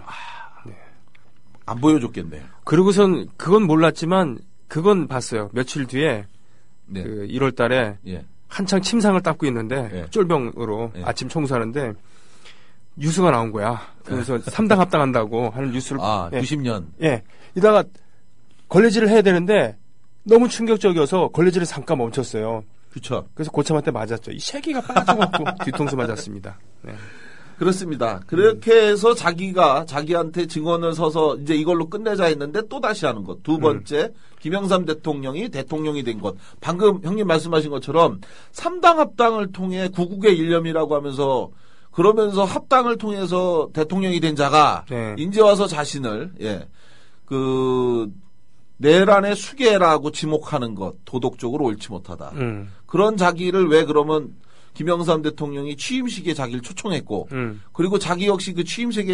Speaker 7: 안 보여줬겠네요.
Speaker 6: 그러고선 그건 몰랐지만 그건 봤어요. 며칠 뒤에
Speaker 7: 네.
Speaker 6: 그 1월 달에
Speaker 7: 예.
Speaker 6: 한창 침상을 닦고 있는데
Speaker 7: 예.
Speaker 6: 쫄병으로
Speaker 7: 예.
Speaker 6: 아침 청소하는데 뉴스가 나온 거야. 그래서 3당 합당한다고 하는 뉴스를
Speaker 7: 90년.
Speaker 6: 예. 이다가 걸레질을 해야 되는데 너무 충격적이어서 걸레질을 잠깐 멈췄어요.
Speaker 7: 그쵸.
Speaker 6: 그래서 고참한테 맞았죠. 이 새끼가 빠져갖고 뒤통수 맞았습니다. 네.
Speaker 7: 그렇습니다. 그렇게 해서 자기가 자기한테 증언을 서서 이제 이걸로 끝내자 했는데 또 다시 하는 것. 두 번째, 김영삼 대통령이 대통령이 된 것. 방금 형님 말씀하신 것처럼 3당 합당을 통해 구국의 일념이라고 하면서 그러면서 합당을 통해서 대통령이 된 자가
Speaker 6: 네.
Speaker 7: 이제 와서 자신을 내란의 수괴라고 지목하는 것 도덕적으로 옳지 못하다. 그런 자기를 왜 그러면 김영삼 대통령이 취임식에 자기를 초청했고 그리고 자기 역시 그 취임식에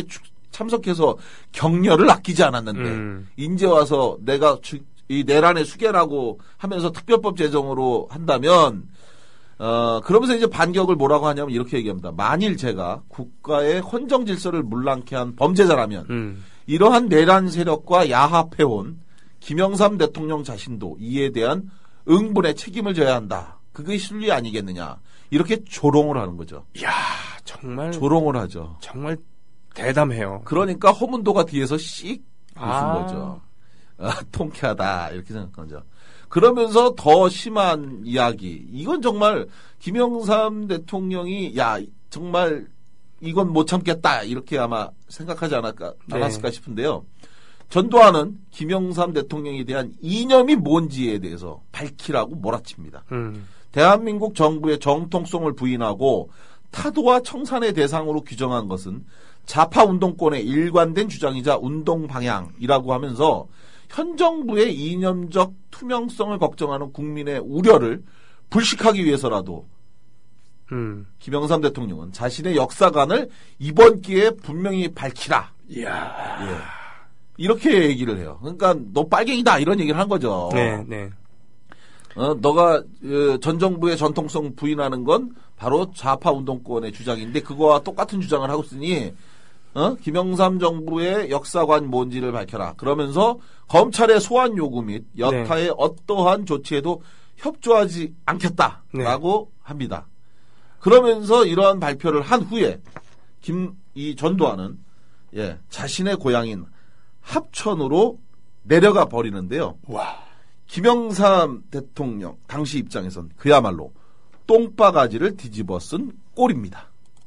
Speaker 7: 참석해서 격려를 아끼지 않았는데 이제 와서 내가 이 내란의 수괴라고 하면서 특별법 제정으로 한다면 그러면서 이제 반격을 뭐라고 하냐면 이렇게 얘기합니다. 만일 제가 국가의 헌정 질서를 물랑케 한 범죄자라면 이러한 내란 세력과 야합해온 김영삼 대통령 자신도 이에 대한 응분의 책임을 져야 한다. 그게 실리 아니겠느냐. 이렇게 조롱을 하는 거죠.
Speaker 6: 이야, 정말
Speaker 7: 조롱을 하죠.
Speaker 6: 정말 대담해요.
Speaker 7: 그러니까 허문도가 뒤에서 씩 웃은 거죠. 통쾌하다 이렇게 생각한 거죠. 그러면서 더 심한 이야기. 이건 정말 김영삼 대통령이 정말 이건 못 참겠다 이렇게 아마 생각하지 않았을까 싶은데요. 전두환은 김영삼 대통령에 대한 이념이 뭔지에 대해서 밝히라고 몰아칩니다. 대한민국 정부의 정통성을 부인하고 타도와 청산의 대상으로 규정한 것은 좌파 운동권의 일관된 주장이자 운동 방향이라고 하면서 현 정부의 이념적 투명성을 걱정하는 국민의 우려를 불식하기 위해서라도 김영삼 대통령은 자신의 역사관을 이번 기회에 분명히 밝히라.
Speaker 6: 이야.
Speaker 7: 예. 이렇게 얘기를 해요. 그러니까 너 빨갱이다 이런 얘기를 한 거죠.
Speaker 6: 네.
Speaker 7: 너가 전 정부의 전통성 부인하는 건 바로 좌파 운동권의 주장인데 그거와 똑같은 주장을 하고 있으니 김영삼 정부의 역사관 뭔지를 밝혀라. 그러면서 검찰의 소환 요구 및 여타의 어떠한 조치에도 협조하지 않겠다라고 합니다. 그러면서 이러한 발표를 한 후에 이 전두환은 자신의 고향인 합천으로 내려가 버리는데요.
Speaker 6: 와.
Speaker 7: 김영삼 대통령 당시 입장에선 그야말로 똥바가지를 뒤집어 쓴 꼴입니다.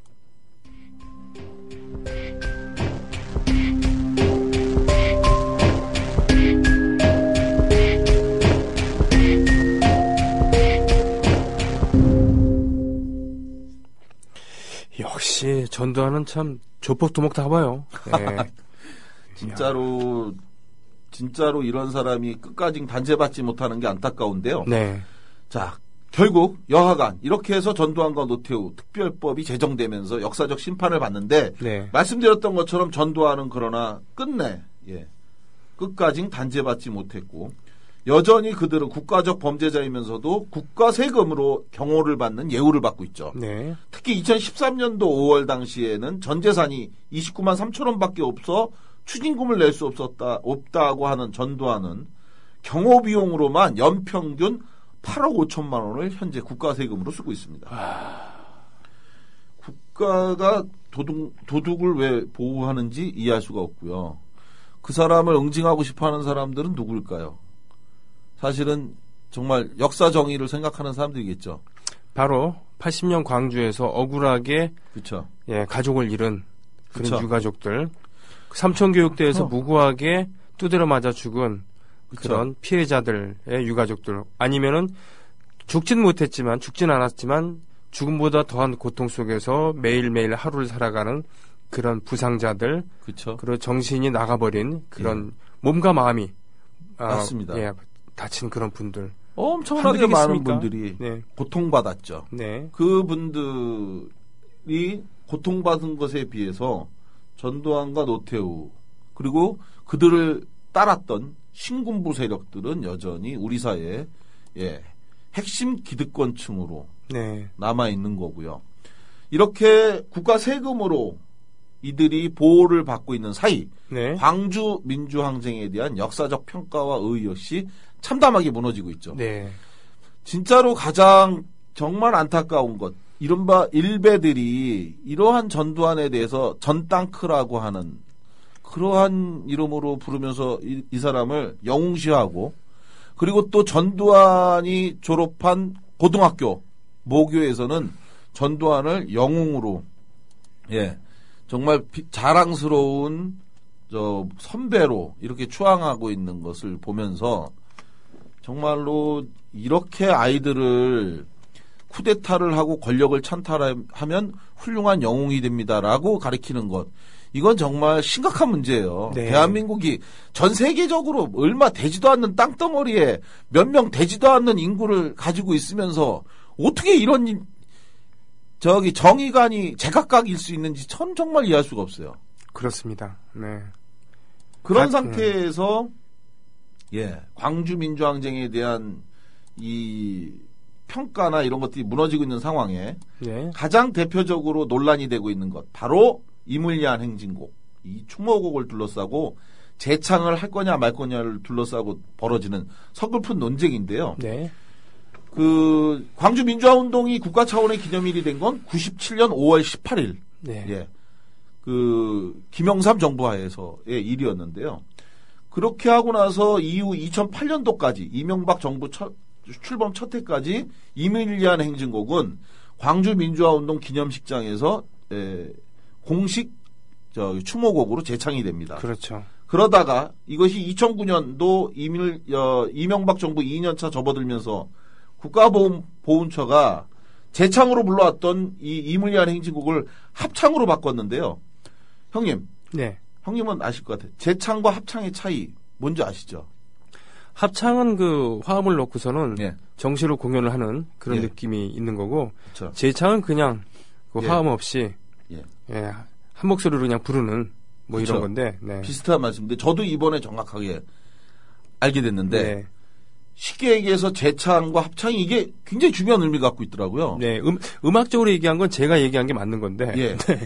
Speaker 6: 역시 전두환은 참 조폭두목 다 봐요. 네.
Speaker 7: 진짜로 이런 사람이 끝까지 단죄받지 못하는 게 안타까운데요.
Speaker 6: 네.
Speaker 7: 자, 결국 여하간 이렇게 해서 전두환과 노태우 특별법이 제정되면서 역사적 심판을 받는데 말씀드렸던 것처럼 전두환은 그러나 끝내 끝까지 단죄받지 못했고 여전히 그들은 국가적 범죄자이면서도 국가 세금으로 경호를 받는 예우를 받고 있죠.
Speaker 6: 네.
Speaker 7: 특히 2013년도 5월 당시에는 전 재산이 29만 3천 원밖에 없어 추징금을 낼 수 없다고 하는 전두환은 경호 비용으로만 연평균 8억 5천만 원을 현재 국가 세금으로 쓰고 있습니다. 국가가 도둑을 왜 보호하는지 이해할 수가 없고요. 그 사람을 응징하고 싶어하는 사람들은 누구일까요? 사실은 정말 역사 정의를 생각하는 사람들이겠죠.
Speaker 6: 바로 80년 광주에서 억울하게
Speaker 7: 그렇죠.
Speaker 6: 가족을 잃은 그런
Speaker 7: 그쵸.
Speaker 6: 유가족들, 삼천교육대에서 무고하게 두드려 맞아 죽은 그런 피해자들의 유가족들, 아니면은 죽진 않았지만 죽음보다 더한 고통 속에서 매일매일 하루를 살아가는 그런 부상자들,
Speaker 7: 그렇죠.
Speaker 6: 그리고 정신이 나가버린 그런 몸과 마음이
Speaker 7: 맞습니다.
Speaker 6: 다친 그런 분들,
Speaker 7: 엄청나게 많은
Speaker 6: 한둘이겠습니까?
Speaker 7: 분들이 고통받았죠.
Speaker 6: 네.
Speaker 7: 그분들이 고통받은 것에 비해서 전두환과 노태우 그리고 그들을 따랐던 신군부 세력들은 여전히 우리 사회에 핵심 기득권층으로 남아 있는 거고요. 이렇게 국가 세금으로 이들이 보호를 받고 있는 사이 광주 민주항쟁에 대한 역사적 평가와 의의 역시 참담하게 무너지고 있죠. 진짜로 가장 정말 안타까운 것, 이른바 일베들이 이러한 전두환에 대해서 전땅크라고 하는 그러한 이름으로 부르면서 이 사람을 영웅시하고, 그리고 또 전두환이 졸업한 고등학교 모교에서는 전두환을 영웅으로 정말 자랑스러운 선배로 이렇게 추앙하고 있는 것을 보면서 정말로 이렇게 아이들을 쿠데타를 하고 권력을 찬탈하면 훌륭한 영웅이 됩니다라고 가리키는 것, 이건 정말 심각한 문제예요. 대한민국이 전 세계적으로 얼마 되지도 않는 땅덩어리에 몇 명 되지도 않는 인구를 가지고 있으면서 어떻게 이런 정의관이 제각각일 수 있는지 전 정말 이해할 수가 없어요.
Speaker 6: 그렇습니다. 네.
Speaker 7: 그런 상태에서 광주 민주항쟁에 대한 이 평가나 이런 것들이 무너지고 있는 상황에
Speaker 6: 네.
Speaker 7: 가장 대표적으로 논란이 되고 있는 것 바로 이물리안 행진곡, 이 추모곡을 둘러싸고 재창을 할 거냐 말 거냐를 둘러싸고 벌어지는 서글픈 논쟁인데요.
Speaker 6: 네.
Speaker 7: 그 광주 민주화운동이 국가 차원의 기념일이 된 건 97년 5월 18일.
Speaker 6: 네.
Speaker 7: 예. 그 김영삼 정부 하에서의 일이었는데요. 그렇게 하고 나서 이후 2008년도까지 이명박 정부 출범 첫 해까지 이밀리안 행진곡은 광주 민주화운동 기념식장에서 공식 추모곡으로 재창이 됩니다.
Speaker 6: 그렇죠.
Speaker 7: 그러다가 이것이 2009년도 이명박 정부 2년차 접어들면서 국가보훈처가 재창으로 불러왔던 이 이물리안 행진곡을 합창으로 바꿨는데요. 형님,
Speaker 6: 네.
Speaker 7: 형님은 아실 것 같아요. 재창과 합창의 차이 뭔지 아시죠?
Speaker 6: 합창은 그 화음을 넣고서는
Speaker 7: 예.
Speaker 6: 정시로 공연을 하는 그런
Speaker 7: 예.
Speaker 6: 느낌이 있는 거고,
Speaker 7: 그렇죠.
Speaker 6: 재창은 그냥 그
Speaker 7: 예.
Speaker 6: 화음 없이
Speaker 7: 예.
Speaker 6: 한 목소리로 그냥 부르는 뭐
Speaker 7: 그렇죠.
Speaker 6: 이런 건데. 네.
Speaker 7: 비슷한 말씀인데 저도 이번에 정확하게 알게 됐는데
Speaker 6: 네.
Speaker 7: 쉽게 얘기해서 재창과 합창이 이게 굉장히 중요한 의미를 갖고 있더라고요.
Speaker 6: 네. 음악적으로 얘기한 건 제가 얘기한 게 맞는 건데.
Speaker 7: 예.
Speaker 6: 네.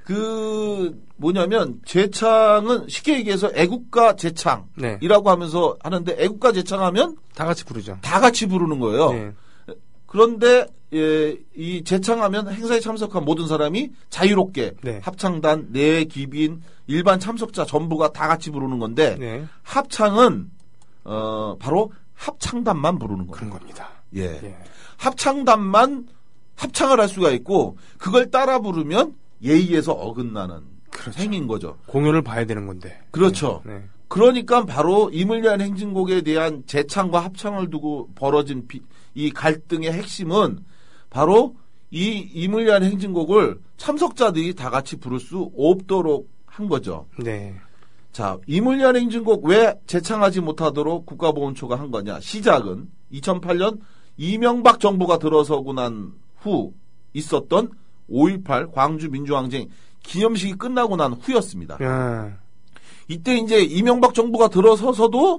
Speaker 7: 그 뭐냐면 재창은 쉽게 얘기해서 애국가 재창이라고
Speaker 6: 네.
Speaker 7: 하면서 하는데 애국가 재창하면
Speaker 6: 다 같이 부르죠.
Speaker 7: 다 같이 부르는 거예요.
Speaker 6: 네.
Speaker 7: 그런데 이 재창하면 행사에 참석한 모든 사람이 자유롭게
Speaker 6: 네.
Speaker 7: 합창단, 내기빈, 일반 참석자 전부가 다 같이 부르는 건데
Speaker 6: 네.
Speaker 7: 합창은 바로 합창단만 부르는
Speaker 6: 그런
Speaker 7: 거예요.
Speaker 6: 겁니다.
Speaker 7: 예.
Speaker 6: 예.
Speaker 7: 합창단만 합창을 할 수가 있고 그걸 따라 부르면 예의에서 어긋나는
Speaker 6: 그렇죠.
Speaker 7: 행위인 거죠.
Speaker 6: 공연을 봐야 되는 건데.
Speaker 7: 그렇죠.
Speaker 6: 네.
Speaker 7: 그러니까 바로 이물리안 행진곡에 대한 재창과 합창을 두고 벌어진 이 갈등의 핵심은 바로 이 이물리안 행진곡을 참석자들이 다 같이 부를 수 없도록 한 거죠.
Speaker 6: 네.
Speaker 7: 자, 이물리안 행진곡 왜 재창하지 못하도록 국가보훈처가 한 거냐? 시작은 2008년 이명박 정부가 들어서고 난 후 있었던 5.18 광주 민주항쟁 기념식이 끝나고 난 후였습니다.
Speaker 6: 야.
Speaker 7: 이때 이제 이명박 정부가 들어서서도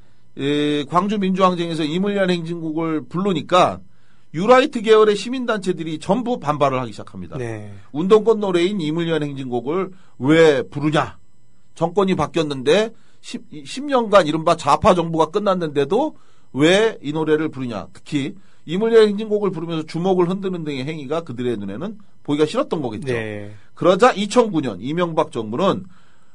Speaker 7: 광주 민주항쟁에서 이물리안 행진곡을 부르니까 유라이트 계열의 시민단체들이 전부 반발을 하기 시작합니다.
Speaker 6: 네.
Speaker 7: 운동권 노래인 이물리안 행진곡을 왜 부르냐? 정권이 바뀌었는데 10년간 이른바 좌파 정부가 끝났는데도 왜 이 노래를 부르냐? 특히 이물리안 행진곡을 부르면서 주먹을 흔드는 등의 행위가 그들의 눈에는 보기가 싫었던 거겠죠.
Speaker 6: 네.
Speaker 7: 그러자 2009년 이명박 정부는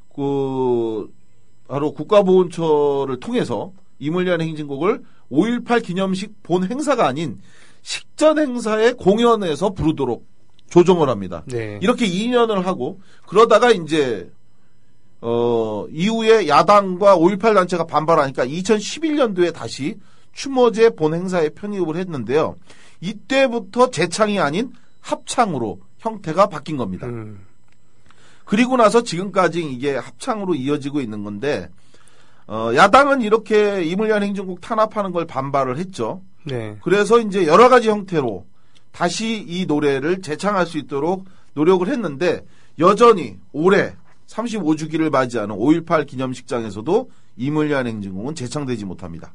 Speaker 7: 바로 국가보훈처를 통해서 이물리안 행진곡을 5.18 기념식 본 행사가 아닌 식전 행사의 공연에서 부르도록 조정을 합니다.
Speaker 6: 네.
Speaker 7: 이렇게 2년을 하고 그러다가 이제 이후에 야당과 5.18 단체가 반발하니까 2011년도에 다시 추모제 본 행사에 편입을 했는데요. 이때부터 재창이 아닌 합창으로 형태가 바뀐 겁니다. 그리고 나서 지금까지 이게 합창으로 이어지고 있는 건데 야당은 이렇게 이물리안 행진곡 탄압하는 걸 반발을 했죠.
Speaker 6: 네.
Speaker 7: 그래서 이제 여러 가지 형태로 다시 이 노래를 재창할 수 있도록 노력을 했는데 여전히 올해 35주기를 맞이하는 5.18 기념식장에서도 이물리안 행진곡은 재창되지 못합니다.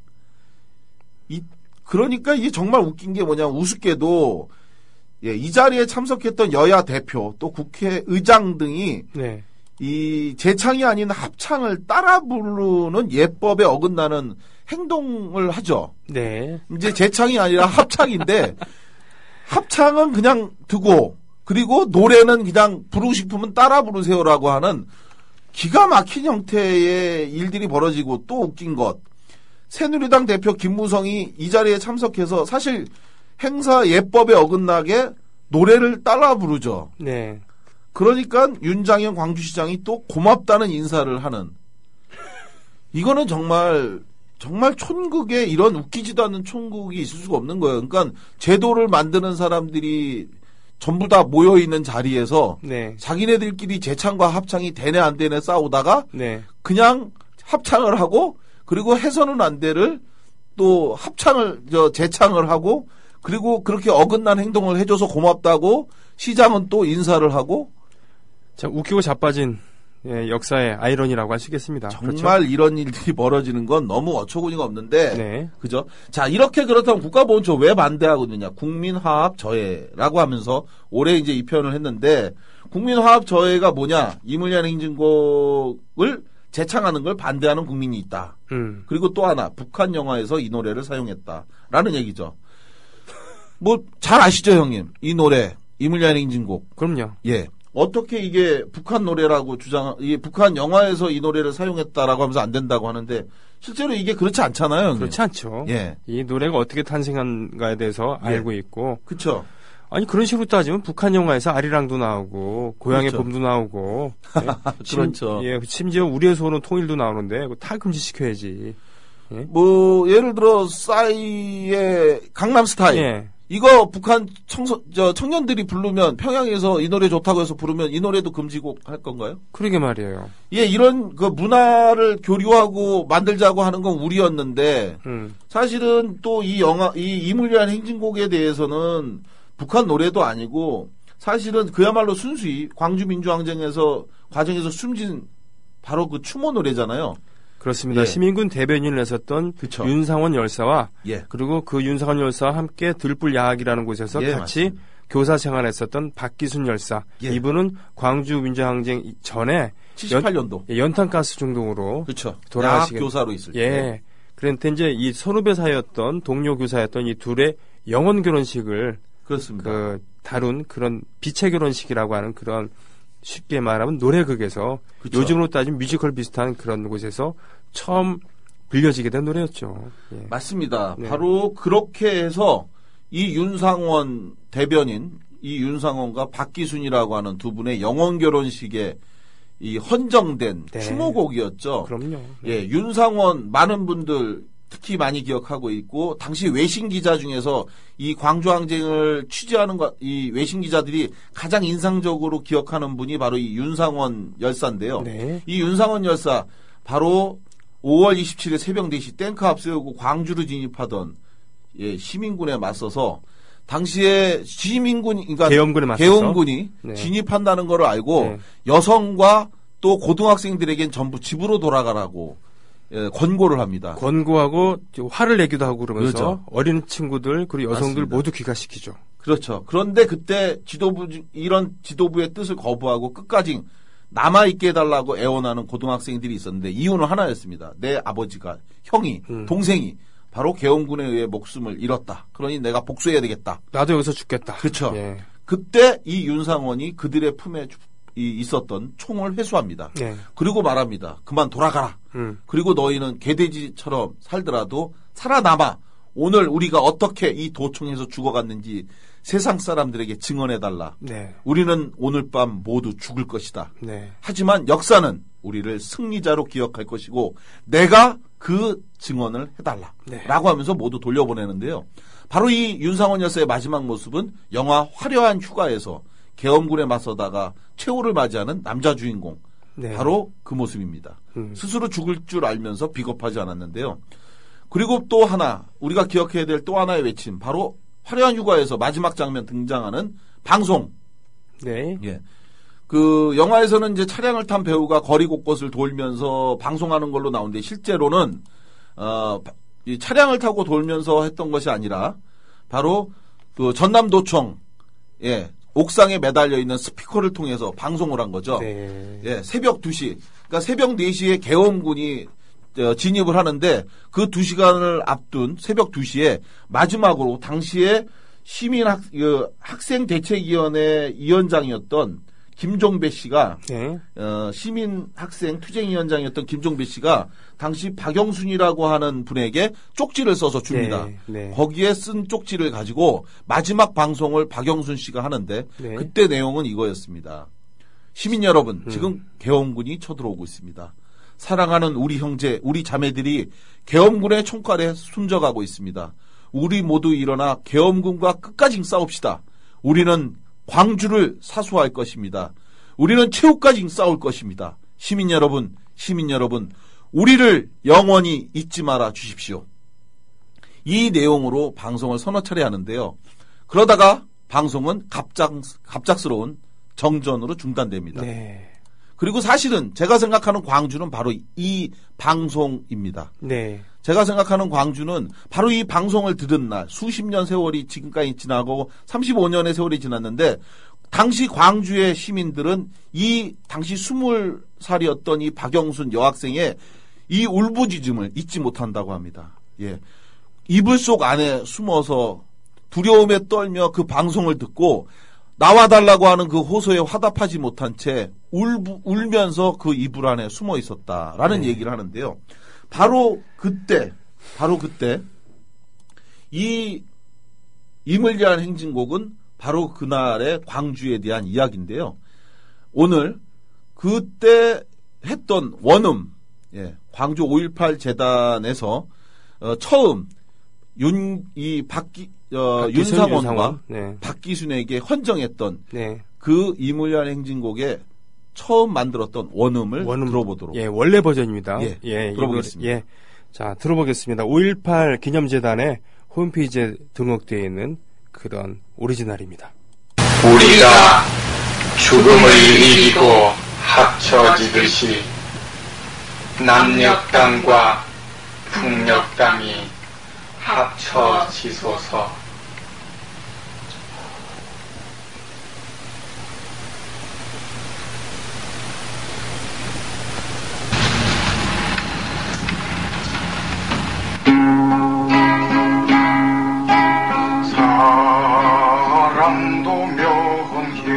Speaker 7: 그러니까 이게 정말 웃긴 게 뭐냐면 우습게도 이 자리에 참석했던 여야 대표 또 국회의장 등이
Speaker 6: 네.
Speaker 7: 이 재창이 아닌 합창을 따라 부르는 예법에 어긋나는 행동을 하죠.
Speaker 6: 네.
Speaker 7: 이제 재창이 아니라 합창인데 합창은 그냥 두고 그리고 노래는 그냥 부르고 싶으면 따라 부르세요라고 하는 기가 막힌 형태의 일들이 벌어지고 또 웃긴 것 새누리당 대표 김무성이 이 자리에 참석해서 사실 행사 예법에 어긋나게 노래를 따라 부르죠.
Speaker 6: 네.
Speaker 7: 그러니까 윤장현 광주시장이 또 고맙다는 인사를 하는 이거는 정말 촌극에 이런 웃기지도 않는 촌극이 있을 수가 없는 거예요. 그러니까 제도를 만드는 사람들이 전부 다 모여있는 자리에서
Speaker 6: 네.
Speaker 7: 자기네들끼리 재창과 합창이 되네 안 되네 싸우다가
Speaker 6: 네.
Speaker 7: 그냥 합창을 하고 그리고 해서는 안 돼를 또 재창을 하고 그리고 그렇게 어긋난 행동을 해줘서 고맙다고 시장은 또 인사를 하고
Speaker 6: 자, 웃기고 자빠진 예, 역사의 아이러니라고 하시겠습니다.
Speaker 7: 정말 이런 일들이 벌어지는 건 너무 어처구니가 없는데,
Speaker 6: 네.
Speaker 7: 그죠? 자, 이렇게 그렇다면 국가보훈처 왜 반대하고 있느냐? 국민화합저해라고 하면서 올해 이제 이 표현을 했는데, 국민화합저해가 뭐냐? 이물리안 행진곡을 재창하는 걸 반대하는 국민이 있다. 그리고 또 하나, 북한 영화에서 이 노래를 사용했다라는 얘기죠. 뭐 잘 아시죠, 형님? 이 노래 이물리안 행진곡.
Speaker 6: 그럼요.
Speaker 7: 예. 어떻게 이게 북한 노래라고 이게 북한 영화에서 이 노래를 사용했다라고 하면서 안 된다고 하는데 실제로 이게 그렇지 않잖아요, 형님.
Speaker 6: 그렇지 않죠.
Speaker 7: 예.
Speaker 6: 이 노래가 어떻게 탄생한가에 대해서
Speaker 7: 예.
Speaker 6: 알고 있고.
Speaker 7: 그렇죠.
Speaker 6: 아니 그런 식으로 따지면 북한 영화에서 아리랑도 나오고 고향의
Speaker 7: 그렇죠.
Speaker 6: 봄도 나오고. 예.
Speaker 7: 그렇죠.
Speaker 6: 예, 심지어 우리의 소원은 통일도 나오는데 그거 다 금지시켜야지. 예?
Speaker 7: 뭐 예를 들어 싸이의 강남스타일.
Speaker 6: 예.
Speaker 7: 이거 북한 청년들이 부르면 평양에서 이 노래 좋다고 해서 부르면 이 노래도 금지곡 할 건가요?
Speaker 6: 그러게 말이에요.
Speaker 7: 예, 이런 그 문화를 교류하고 만들자고 하는 건 우리였는데 사실은 또 이 이물리안 행진곡에 대해서는 북한 노래도 아니고 사실은 그야말로 순수히 광주민주항쟁에서 과정에서 숨진 바로 그 추모 노래잖아요.
Speaker 6: 그렇습니다.
Speaker 7: 예.
Speaker 6: 시민군 대변인을 했었던
Speaker 7: 그쵸.
Speaker 6: 윤상원 열사와
Speaker 7: 예.
Speaker 6: 그리고 그 윤상원 열사와 함께 들불 야학이라는 곳에서
Speaker 7: 예,
Speaker 6: 같이
Speaker 7: 맞습니다.
Speaker 6: 교사 생활했었던 박기순 열사.
Speaker 7: 예.
Speaker 6: 이분은 광주 민주항쟁 전에
Speaker 7: 78년도.
Speaker 6: 연탄가스 중독으로
Speaker 7: 그렇죠.
Speaker 6: 돌아가시게.
Speaker 7: 교사로 있을 때.
Speaker 6: 예. 그런데 이제 이 선후배 사이였던 동료 교사였던 이 둘의 영혼 결혼식을
Speaker 7: 그렇습니다.
Speaker 6: 다룬 그런 비체 결혼식이라고 하는 그런 쉽게 말하면 노래극에서
Speaker 7: 그쵸.
Speaker 6: 요즘으로 따지면 뮤지컬 비슷한 그런 곳에서 처음 불려지게 된 노래였죠. 예.
Speaker 7: 맞습니다.
Speaker 6: 네.
Speaker 7: 바로 그렇게 해서 이 윤상원 대변인, 이 윤상원과 박기순이라고 하는 두 분의 영혼 결혼식에 이 헌정된
Speaker 6: 네.
Speaker 7: 추모곡이었죠.
Speaker 6: 그럼요.
Speaker 7: 예, 윤상원 많은 분들 특히 많이 기억하고 있고 당시 외신 기자 중에서 이 광주항쟁을 취재하는 이 외신 기자들이 가장 인상적으로 기억하는 분이 바로 이 윤상원 열사인데요.
Speaker 6: 네.
Speaker 7: 이 윤상원 열사 바로 5월 27일 새벽 4시 탱크 앞세우고 광주로 진입하던 예, 시민군에 맞서서 당시에 그러니까
Speaker 6: 계엄군에 맞서서
Speaker 7: 계엄군이
Speaker 6: 네.
Speaker 7: 진입한다는 걸 알고
Speaker 6: 네.
Speaker 7: 여성과 또 고등학생들에겐 전부 집으로 돌아가라고 예, 권고를 합니다.
Speaker 6: 권고하고 화를 내기도 하고 그러면서
Speaker 7: 그렇죠.
Speaker 6: 어린 친구들 그리고 여성들
Speaker 7: 맞습니다.
Speaker 6: 모두 귀가시키죠.
Speaker 7: 그렇죠. 그런데 그때 이런 지도부의 뜻을 거부하고 끝까지 남아있게 해달라고 애원하는 고등학생들이 있었는데 이유는 하나였습니다. 내 아버지가, 형이, 동생이 바로 계엄군에 의해 목숨을 잃었다. 그러니 내가 복수해야 되겠다.
Speaker 6: 나도 여기서 죽겠다.
Speaker 7: 그렇죠.
Speaker 6: 예.
Speaker 7: 그때 이 윤상원이 그들의 품에 있었던 총을 회수합니다.
Speaker 6: 예.
Speaker 7: 그리고 말합니다. 그만 돌아가라. 그리고 너희는 개돼지처럼 살더라도 살아남아. 오늘 우리가 어떻게 이 도청에서 죽어갔는지 세상 사람들에게 증언해달라.
Speaker 6: 네.
Speaker 7: 우리는 오늘 밤 모두 죽을 것이다.
Speaker 6: 네.
Speaker 7: 하지만 역사는 우리를 승리자로 기억할 것이고 내가 그 증언을 해달라.
Speaker 6: 네.
Speaker 7: 라고 하면서 모두 돌려보내는데요. 바로 이 윤상원 열사의 마지막 모습은 영화 화려한 휴가에서 계엄군에 맞서다가 최후를 맞이하는 남자 주인공.
Speaker 6: 네.
Speaker 7: 바로 그 모습입니다. 스스로 죽을 줄 알면서 비겁하지 않았는데요. 그리고 또 하나 우리가 기억해야 될 또 하나의 외침 바로 화려한 휴가에서 마지막 장면 등장하는 방송.
Speaker 6: 네.
Speaker 7: 예. 그 영화에서는 이제 차량을 탄 배우가 거리 곳곳을 돌면서 방송하는 걸로 나오는데 실제로는 이 차량을 타고 돌면서 했던 것이 아니라 바로 그 전남도청 예. 옥상에 매달려 있는 스피커를 통해서 방송을 한 거죠.
Speaker 6: 네.
Speaker 7: 예, 새벽 2시. 그러니까 새벽 4시에 계엄군이 진입을 하는데 그 2시간을 앞둔 새벽 2시에 마지막으로 당시에 학생대책위원회 위원장이었던 김종배 씨가
Speaker 6: 네.
Speaker 7: 시민학생 투쟁위원장이었던 김종배 씨가 당시 박영순이라고 하는 분에게 쪽지를 써서 줍니다.
Speaker 6: 네. 네.
Speaker 7: 거기에 쓴 쪽지를 가지고 마지막 방송을 박영순 씨가 하는데
Speaker 6: 네.
Speaker 7: 그때 내용은 이거였습니다. 시민 여러분, 지금 계엄군이 쳐들어오고 있습니다. 사랑하는 우리 형제, 우리 자매들이 계엄군의 총칼에 숨져가고 있습니다. 우리 모두 일어나 계엄군과 끝까지 싸웁시다. 우리는 광주를 사수할 것입니다. 우리는 최후까지 싸울 것입니다. 시민 여러분, 우리를 영원히 잊지 말아 주십시오. 이 내용으로 방송을 서너 차례 하는데요. 그러다가 방송은 갑작스러운 정전으로 중단됩니다.
Speaker 6: 네.
Speaker 7: 그리고 사실은 제가 생각하는 광주는 바로 이 방송입니다.
Speaker 6: 네.
Speaker 7: 제가 생각하는 광주는 바로 이 방송을 들은 날, 수십 년 세월이 지금까지 지나고 35년의 세월이 지났는데 당시 광주의 시민들은 이 당시 20살이었던 이 박영순 여학생의 이 울부짖음을 잊지 못한다고 합니다. 예. 이불 속 안에 숨어서 두려움에 떨며 그 방송을 듣고 나와달라고 하는 그 호소에 화답하지 못한 채 울면서 그 이불 안에 숨어 있었다라는 얘기를 하는데요. 바로 그때 이 임을 위한 행진곡은 바로 그날의 광주에 대한 이야기인데요. 오늘 그때 했던 원음, 광주 5.18 재단에서 처음 윤상원과
Speaker 6: 네.
Speaker 7: 박기순에게 헌정했던
Speaker 6: 네.
Speaker 7: 그 임을 위한 행진곡에 처음 만들었던 원음을 들어보도록.
Speaker 6: 예, 원래 버전입니다.
Speaker 7: 들어보겠습니다.
Speaker 6: 이걸, 자, 들어보겠습니다. 5.18 기념재단의 홈페이지에 등록되어 있는 그런 오리지널입니다.
Speaker 8: 우리가 죽음을 이기고 합쳐지듯이 남녘 땅과 북녘 땅이 합쳐지소서.
Speaker 9: 사람도 명예도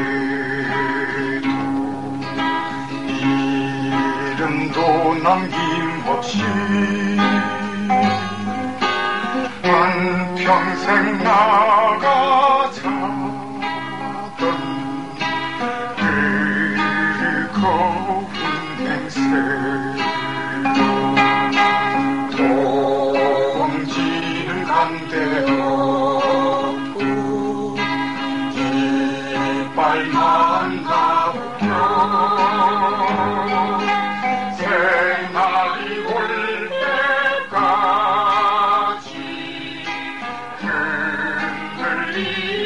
Speaker 9: 이름도 남김없이 한평생 나가자던 뜨거운 행세 동지는 간대없고 이빨만 가부켜 새날이 올 때까지 흔들리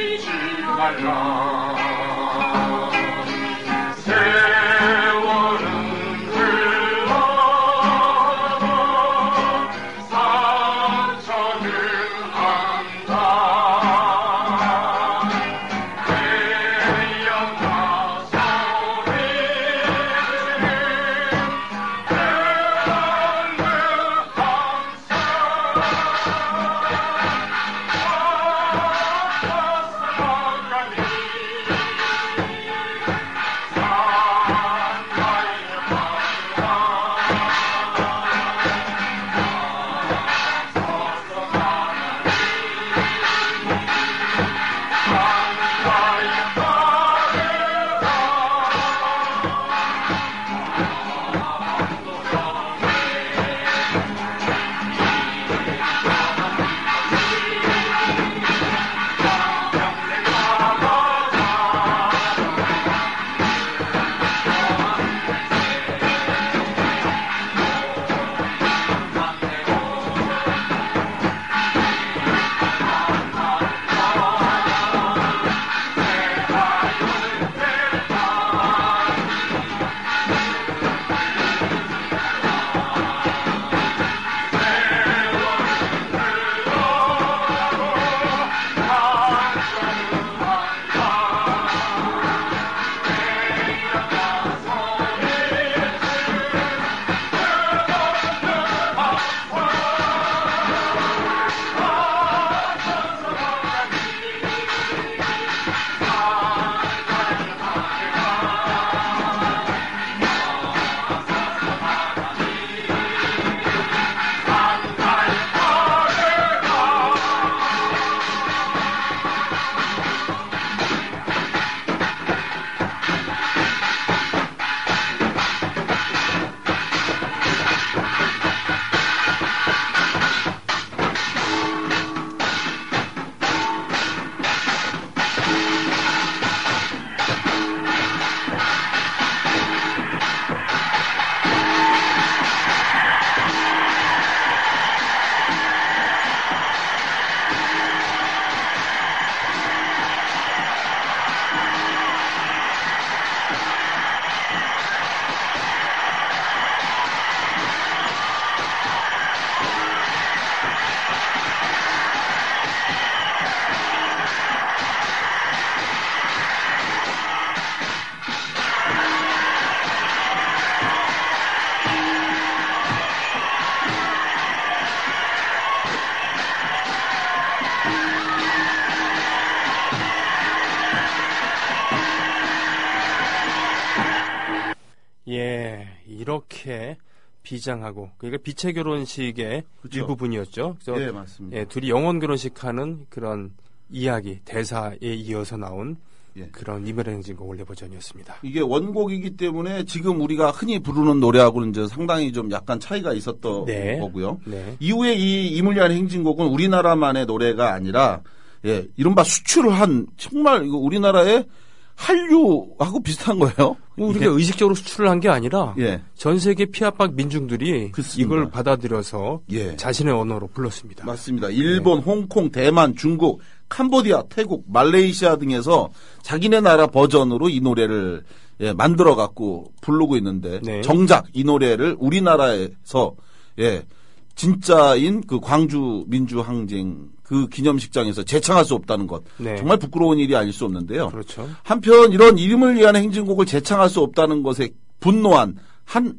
Speaker 6: 좋게 비장하고 그러니까 빛의 결혼식의
Speaker 7: 그렇죠.
Speaker 6: 일부분이었죠. 그래서
Speaker 7: 네, 맞습니다.
Speaker 6: 예, 둘이 영원 결혼식하는 그런 이야기 대사에 이어서 나온
Speaker 7: 예.
Speaker 6: 그런 이별의 행진곡 원래 버전이었습니다.
Speaker 7: 이게 원곡이기 때문에 지금 우리가 흔히 부르는 노래하고는 이제 상당히 좀 약간 차이가 있었던
Speaker 6: 네.
Speaker 7: 거고요.
Speaker 6: 네.
Speaker 7: 이후에 이 이물리안 행진곡은 우리나라만의 노래가 아니라 예, 이른바 수출을 한 정말 이거 우리나라의 한류하고 비슷한 거예요.
Speaker 6: 우리가 의식적으로 수출을 한 게 아니라
Speaker 7: 예.
Speaker 6: 전 세계 피압박 민중들이
Speaker 7: 그렇습니다.
Speaker 6: 이걸 받아들여서
Speaker 7: 예.
Speaker 6: 자신의 언어로 불렀습니다.
Speaker 7: 맞습니다. 일본, 홍콩, 대만, 중국, 캄보디아, 태국, 말레이시아 등에서 자기네 나라 버전으로 이 노래를 예, 만들어 갖고 부르고 있는데
Speaker 6: 네.
Speaker 7: 정작 이 노래를 우리나라에서 예, 진짜인 그 광주 민주항쟁 그 기념식장에서 재창할 수 없다는 것
Speaker 6: 네.
Speaker 7: 정말 부끄러운 일이 아닐 수 없는데요.
Speaker 6: 그렇죠.
Speaker 7: 한편 이런 이름을 위한 행진곡을 재창할 수 없다는 것에 분노한 한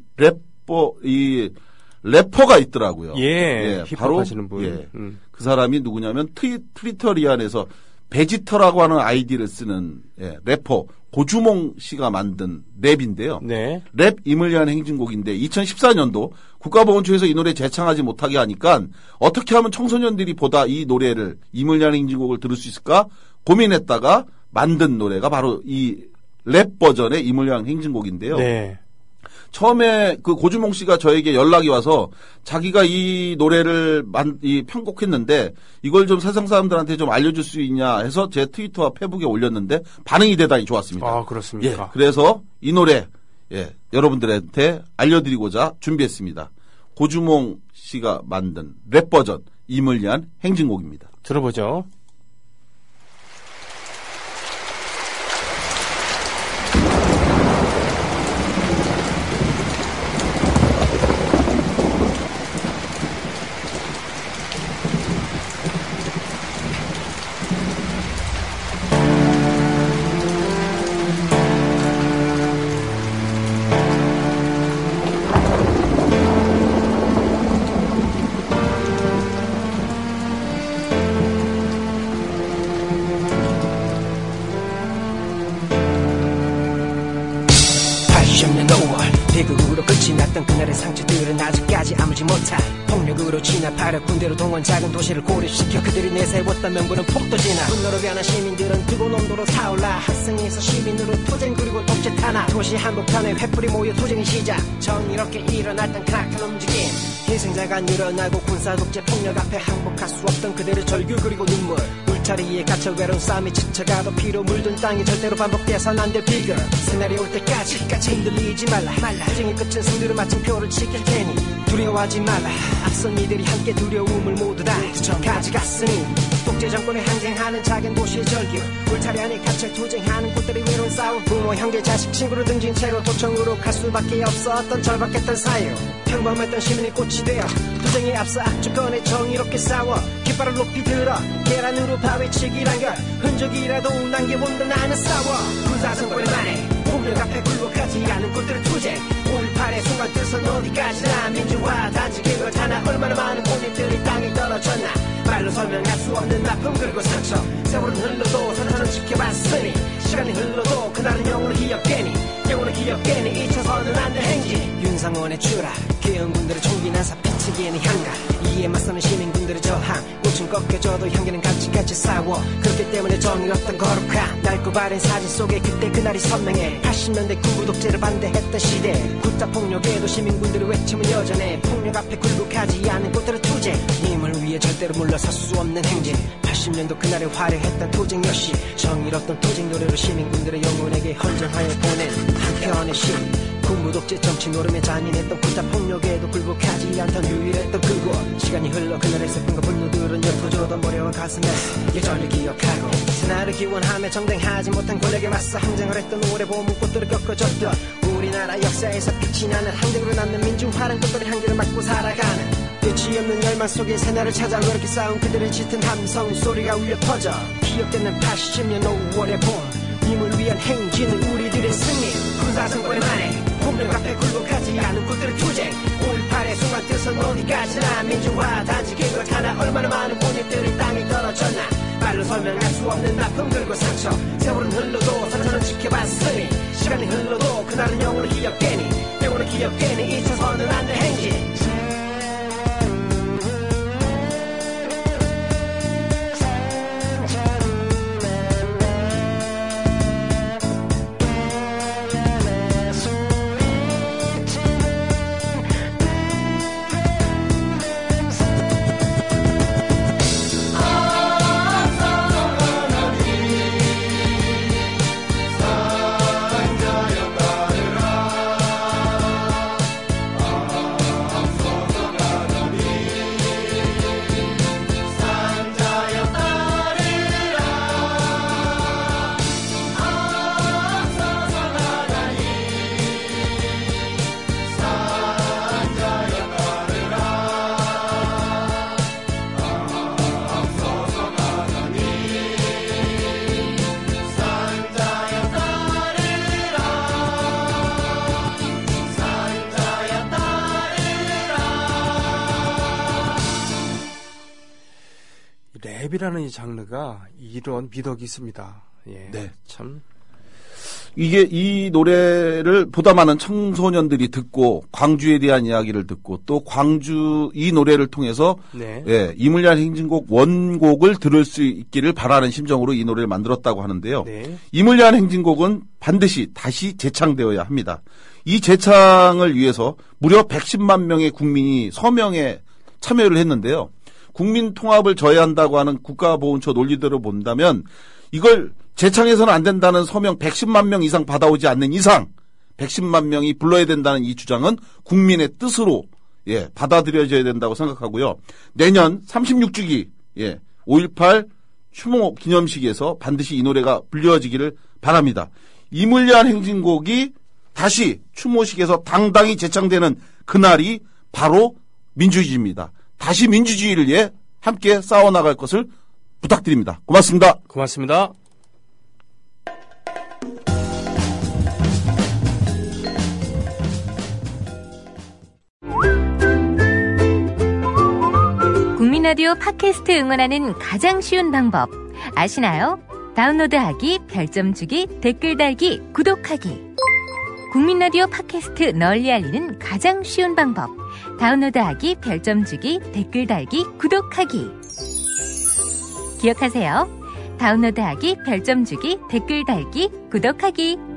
Speaker 7: 래퍼가 있더라고요.
Speaker 6: 예, 힙합
Speaker 7: 바로
Speaker 6: 하시는 분.
Speaker 7: 예, 그 사람이 누구냐면 트위터리안에서 베지터라고 하는 아이디를 쓰는 예, 래퍼 고주몽 씨가 만든 랩인데요.
Speaker 6: 네.
Speaker 7: 랩 임을 위한 행진곡인데 2014년도 국가보훈처에서 이 노래 재창하지 못하게 하니까 어떻게 하면 청소년들이 보다 이 노래를 임을 위한 행진곡을 들을 수 있을까 고민했다가 만든 노래가 바로 이 랩 버전의 임을 위한 행진곡인데요.
Speaker 6: 네.
Speaker 7: 처음에 그 고주몽 씨가 저에게 연락이 와서 자기가 이 노래를 편곡했는데 이걸 좀 세상 사람들한테 좀 알려줄 수 있냐 해서 제 트위터와 페북에 올렸는데 반응이 대단히 좋았습니다.
Speaker 6: 아, 그렇습니까?
Speaker 7: 예, 그래서 이 노래 예, 여러분들한테 알려드리고자 준비했습니다. 고주몽 씨가 만든 랩 버전 임을 위한 행진곡입니다.
Speaker 6: 들어보죠.
Speaker 10: 비극으로 끝이 났던 그날의 상처들은 아직까지 아무지 못한 폭력으로 진압하려 군대로 동원 작은 도시를 고립시켜 그들이 내세웠던 명분은 폭도지나 분노로 변한 시민들은 뜨거운 온도로 타올라 학생에서 시민으로 투쟁 그리고 독재 탄압 도시 한복판에 횃불이 모여 투쟁이 시작 정의롭게 일어났던 크나큰 움직임 희생자가 늘어나고 군사 독재 폭력 앞에 항복할 수 없던 그들의 절규 그리고 눈물 울타리에 갇혀 외로운 싸움이 지쳐가도 피로 물든 땅이 절대로 반복돼선 안 될 비극 새날이 올 때까지 흔들리지 말라 투쟁의 끝은 승리로 마침표를 지킬 테니 두려워하지 말라 앞선 이들이 함께 두려움을 모두 다 가져갔으니 독재 정권에 항쟁하는 작은 도시의 절규 울타리 안에 갇혀 투쟁하는 곳들의 외로운 싸움 부모 형제 자식 친구를 등진 채로 도청으로 갈 수밖에 없었던 절박했던 사유 평범했던 시민의 꽃이 되어 투쟁에 앞서 악조건에 정의롭게 싸워 깃발을 높이 들어 계란으로 바위치기란 걸 흔적이라도 남겨본다 나는 싸워 군사정권의 만에 폭력 앞에 굴복하지 않은 곳들의 투쟁 5.18의 순간 뜻은 어디까지나 민주화 단지 그걸 타나 얼마나 많은 본인들이 땅에 떨어졌나 말로 설명할 수 없는 나쁨 그리고 상처 세월은 흘러도 선처럼 지켜봤으니 시간이 흘러도 그날은 영원히 기억되니 잊혀서는 안 될 행진 윤상원의 추락 계엄군들의 총기 난사 피치기에는 향각 이에 맞서는 시민군들의 저항 꽃은 꺾여져도 향기는 같이 싸워 그렇기 때문에 정의롭던 거룩한 낡고 바른 사진 속에 그때 그날이 선명해 80년대 군부 독재를 반대했던 시대 굴타폭력에도 시민군들의 외침은 여전해 폭력 앞에 굴복하지 않는 곳들의 투쟁 힘을 위해 절대로 물러설 수 없는 행진 80년도 그날에 화려했던 투쟁 역시 정의롭던 투쟁 노래로 시민군들의 영혼에게 헌정하여 보낸 한편의 시 군부 독재 정치 노름에 잔인했던 굴타폭력에도 굴복하지 않던 유일했던 그곳 시간이 흘러 그날의 슬픔과 분노들은 옅어져던 모래와 가슴에 예전을 기억하고 새날을 기원하며 정당하지 못한 권력에 맞서 항쟁을 했던 오래 봄은 꽃들을 꺾어졌던 우리나라 역사에서 빛이 나는 항쟁으로 남는 민중화란 꽃들의 향기를 맡고 살아가는 끝이 없는 열망 속에 새날을 찾아 그렇게 싸운 그들의 짙은 함성 소리가 울려 퍼져 기억되는 80년 5월의 봄 힘을 위한 행진은 우리들의 승리 군사정권의 만에 폭력 앞에 굴복하지 않은 곳들의 투쟁 5.18의 순간 뜻은 어디까지나 민주화 단지 그걸 타나 얼마나 많은 본인들이 땅에 떨어졌나 말로 설명할 수 없는 아픔 그리고 상처 세월은 흘러도 상처는 지켜봤으니 시간이 흘러도 그날은 영원히 기억되니 속으로 기억되는 잊혀서는 안 될 행진.
Speaker 6: 랩이라는 이 장르가 이런 미덕이 있습니다. 예,
Speaker 7: 네.
Speaker 6: 참.
Speaker 7: 이게 이 노래를 보다 많은 청소년들이 듣고 광주에 대한 이야기를 듣고 또 광주 이 노래를 통해서
Speaker 6: 네.
Speaker 7: 예, 이물리안 행진곡 원곡을 들을 수 있기를 바라는 심정으로 이 노래를 만들었다고 하는데요.
Speaker 6: 네.
Speaker 7: 이물리안 행진곡은 반드시 다시 재창되어야 합니다. 이 재창을 위해서 무려 110만 명의 국민이 서명에 참여를 했는데요. 국민 통합을 저해한다고 하는 국가보훈처 논리대로 본다면 이걸 재창해서는 안 된다는 서명 110만 명 이상 받아오지 않는 이상 110만 명이 불러야 된다는 이 주장은 국민의 뜻으로 예, 받아들여져야 된다고 생각하고요. 내년 36주기 예, 5.18 추모 기념식에서 반드시 이 노래가 불려지기를 바랍니다. 이물리안 행진곡이 다시 추모식에서 당당히 재창되는 그날이 바로 민주주의입니다. 다시 민주주의를 위해 함께 싸워나갈 것을 부탁드립니다. 고맙습니다.
Speaker 6: 고맙습니다.
Speaker 11: 국민라디오 팟캐스트 응원하는 가장 쉬운 방법 아시나요? 다운로드하기, 별점 주기, 댓글 달기, 구독하기. 국민라디오 팟캐스트 널리 알리는 가장 쉬운 방법. 다운로드하기, 별점 주기, 댓글 달기, 구독하기. 기억하세요. 다운로드하기, 별점 주기, 댓글 달기, 구독하기.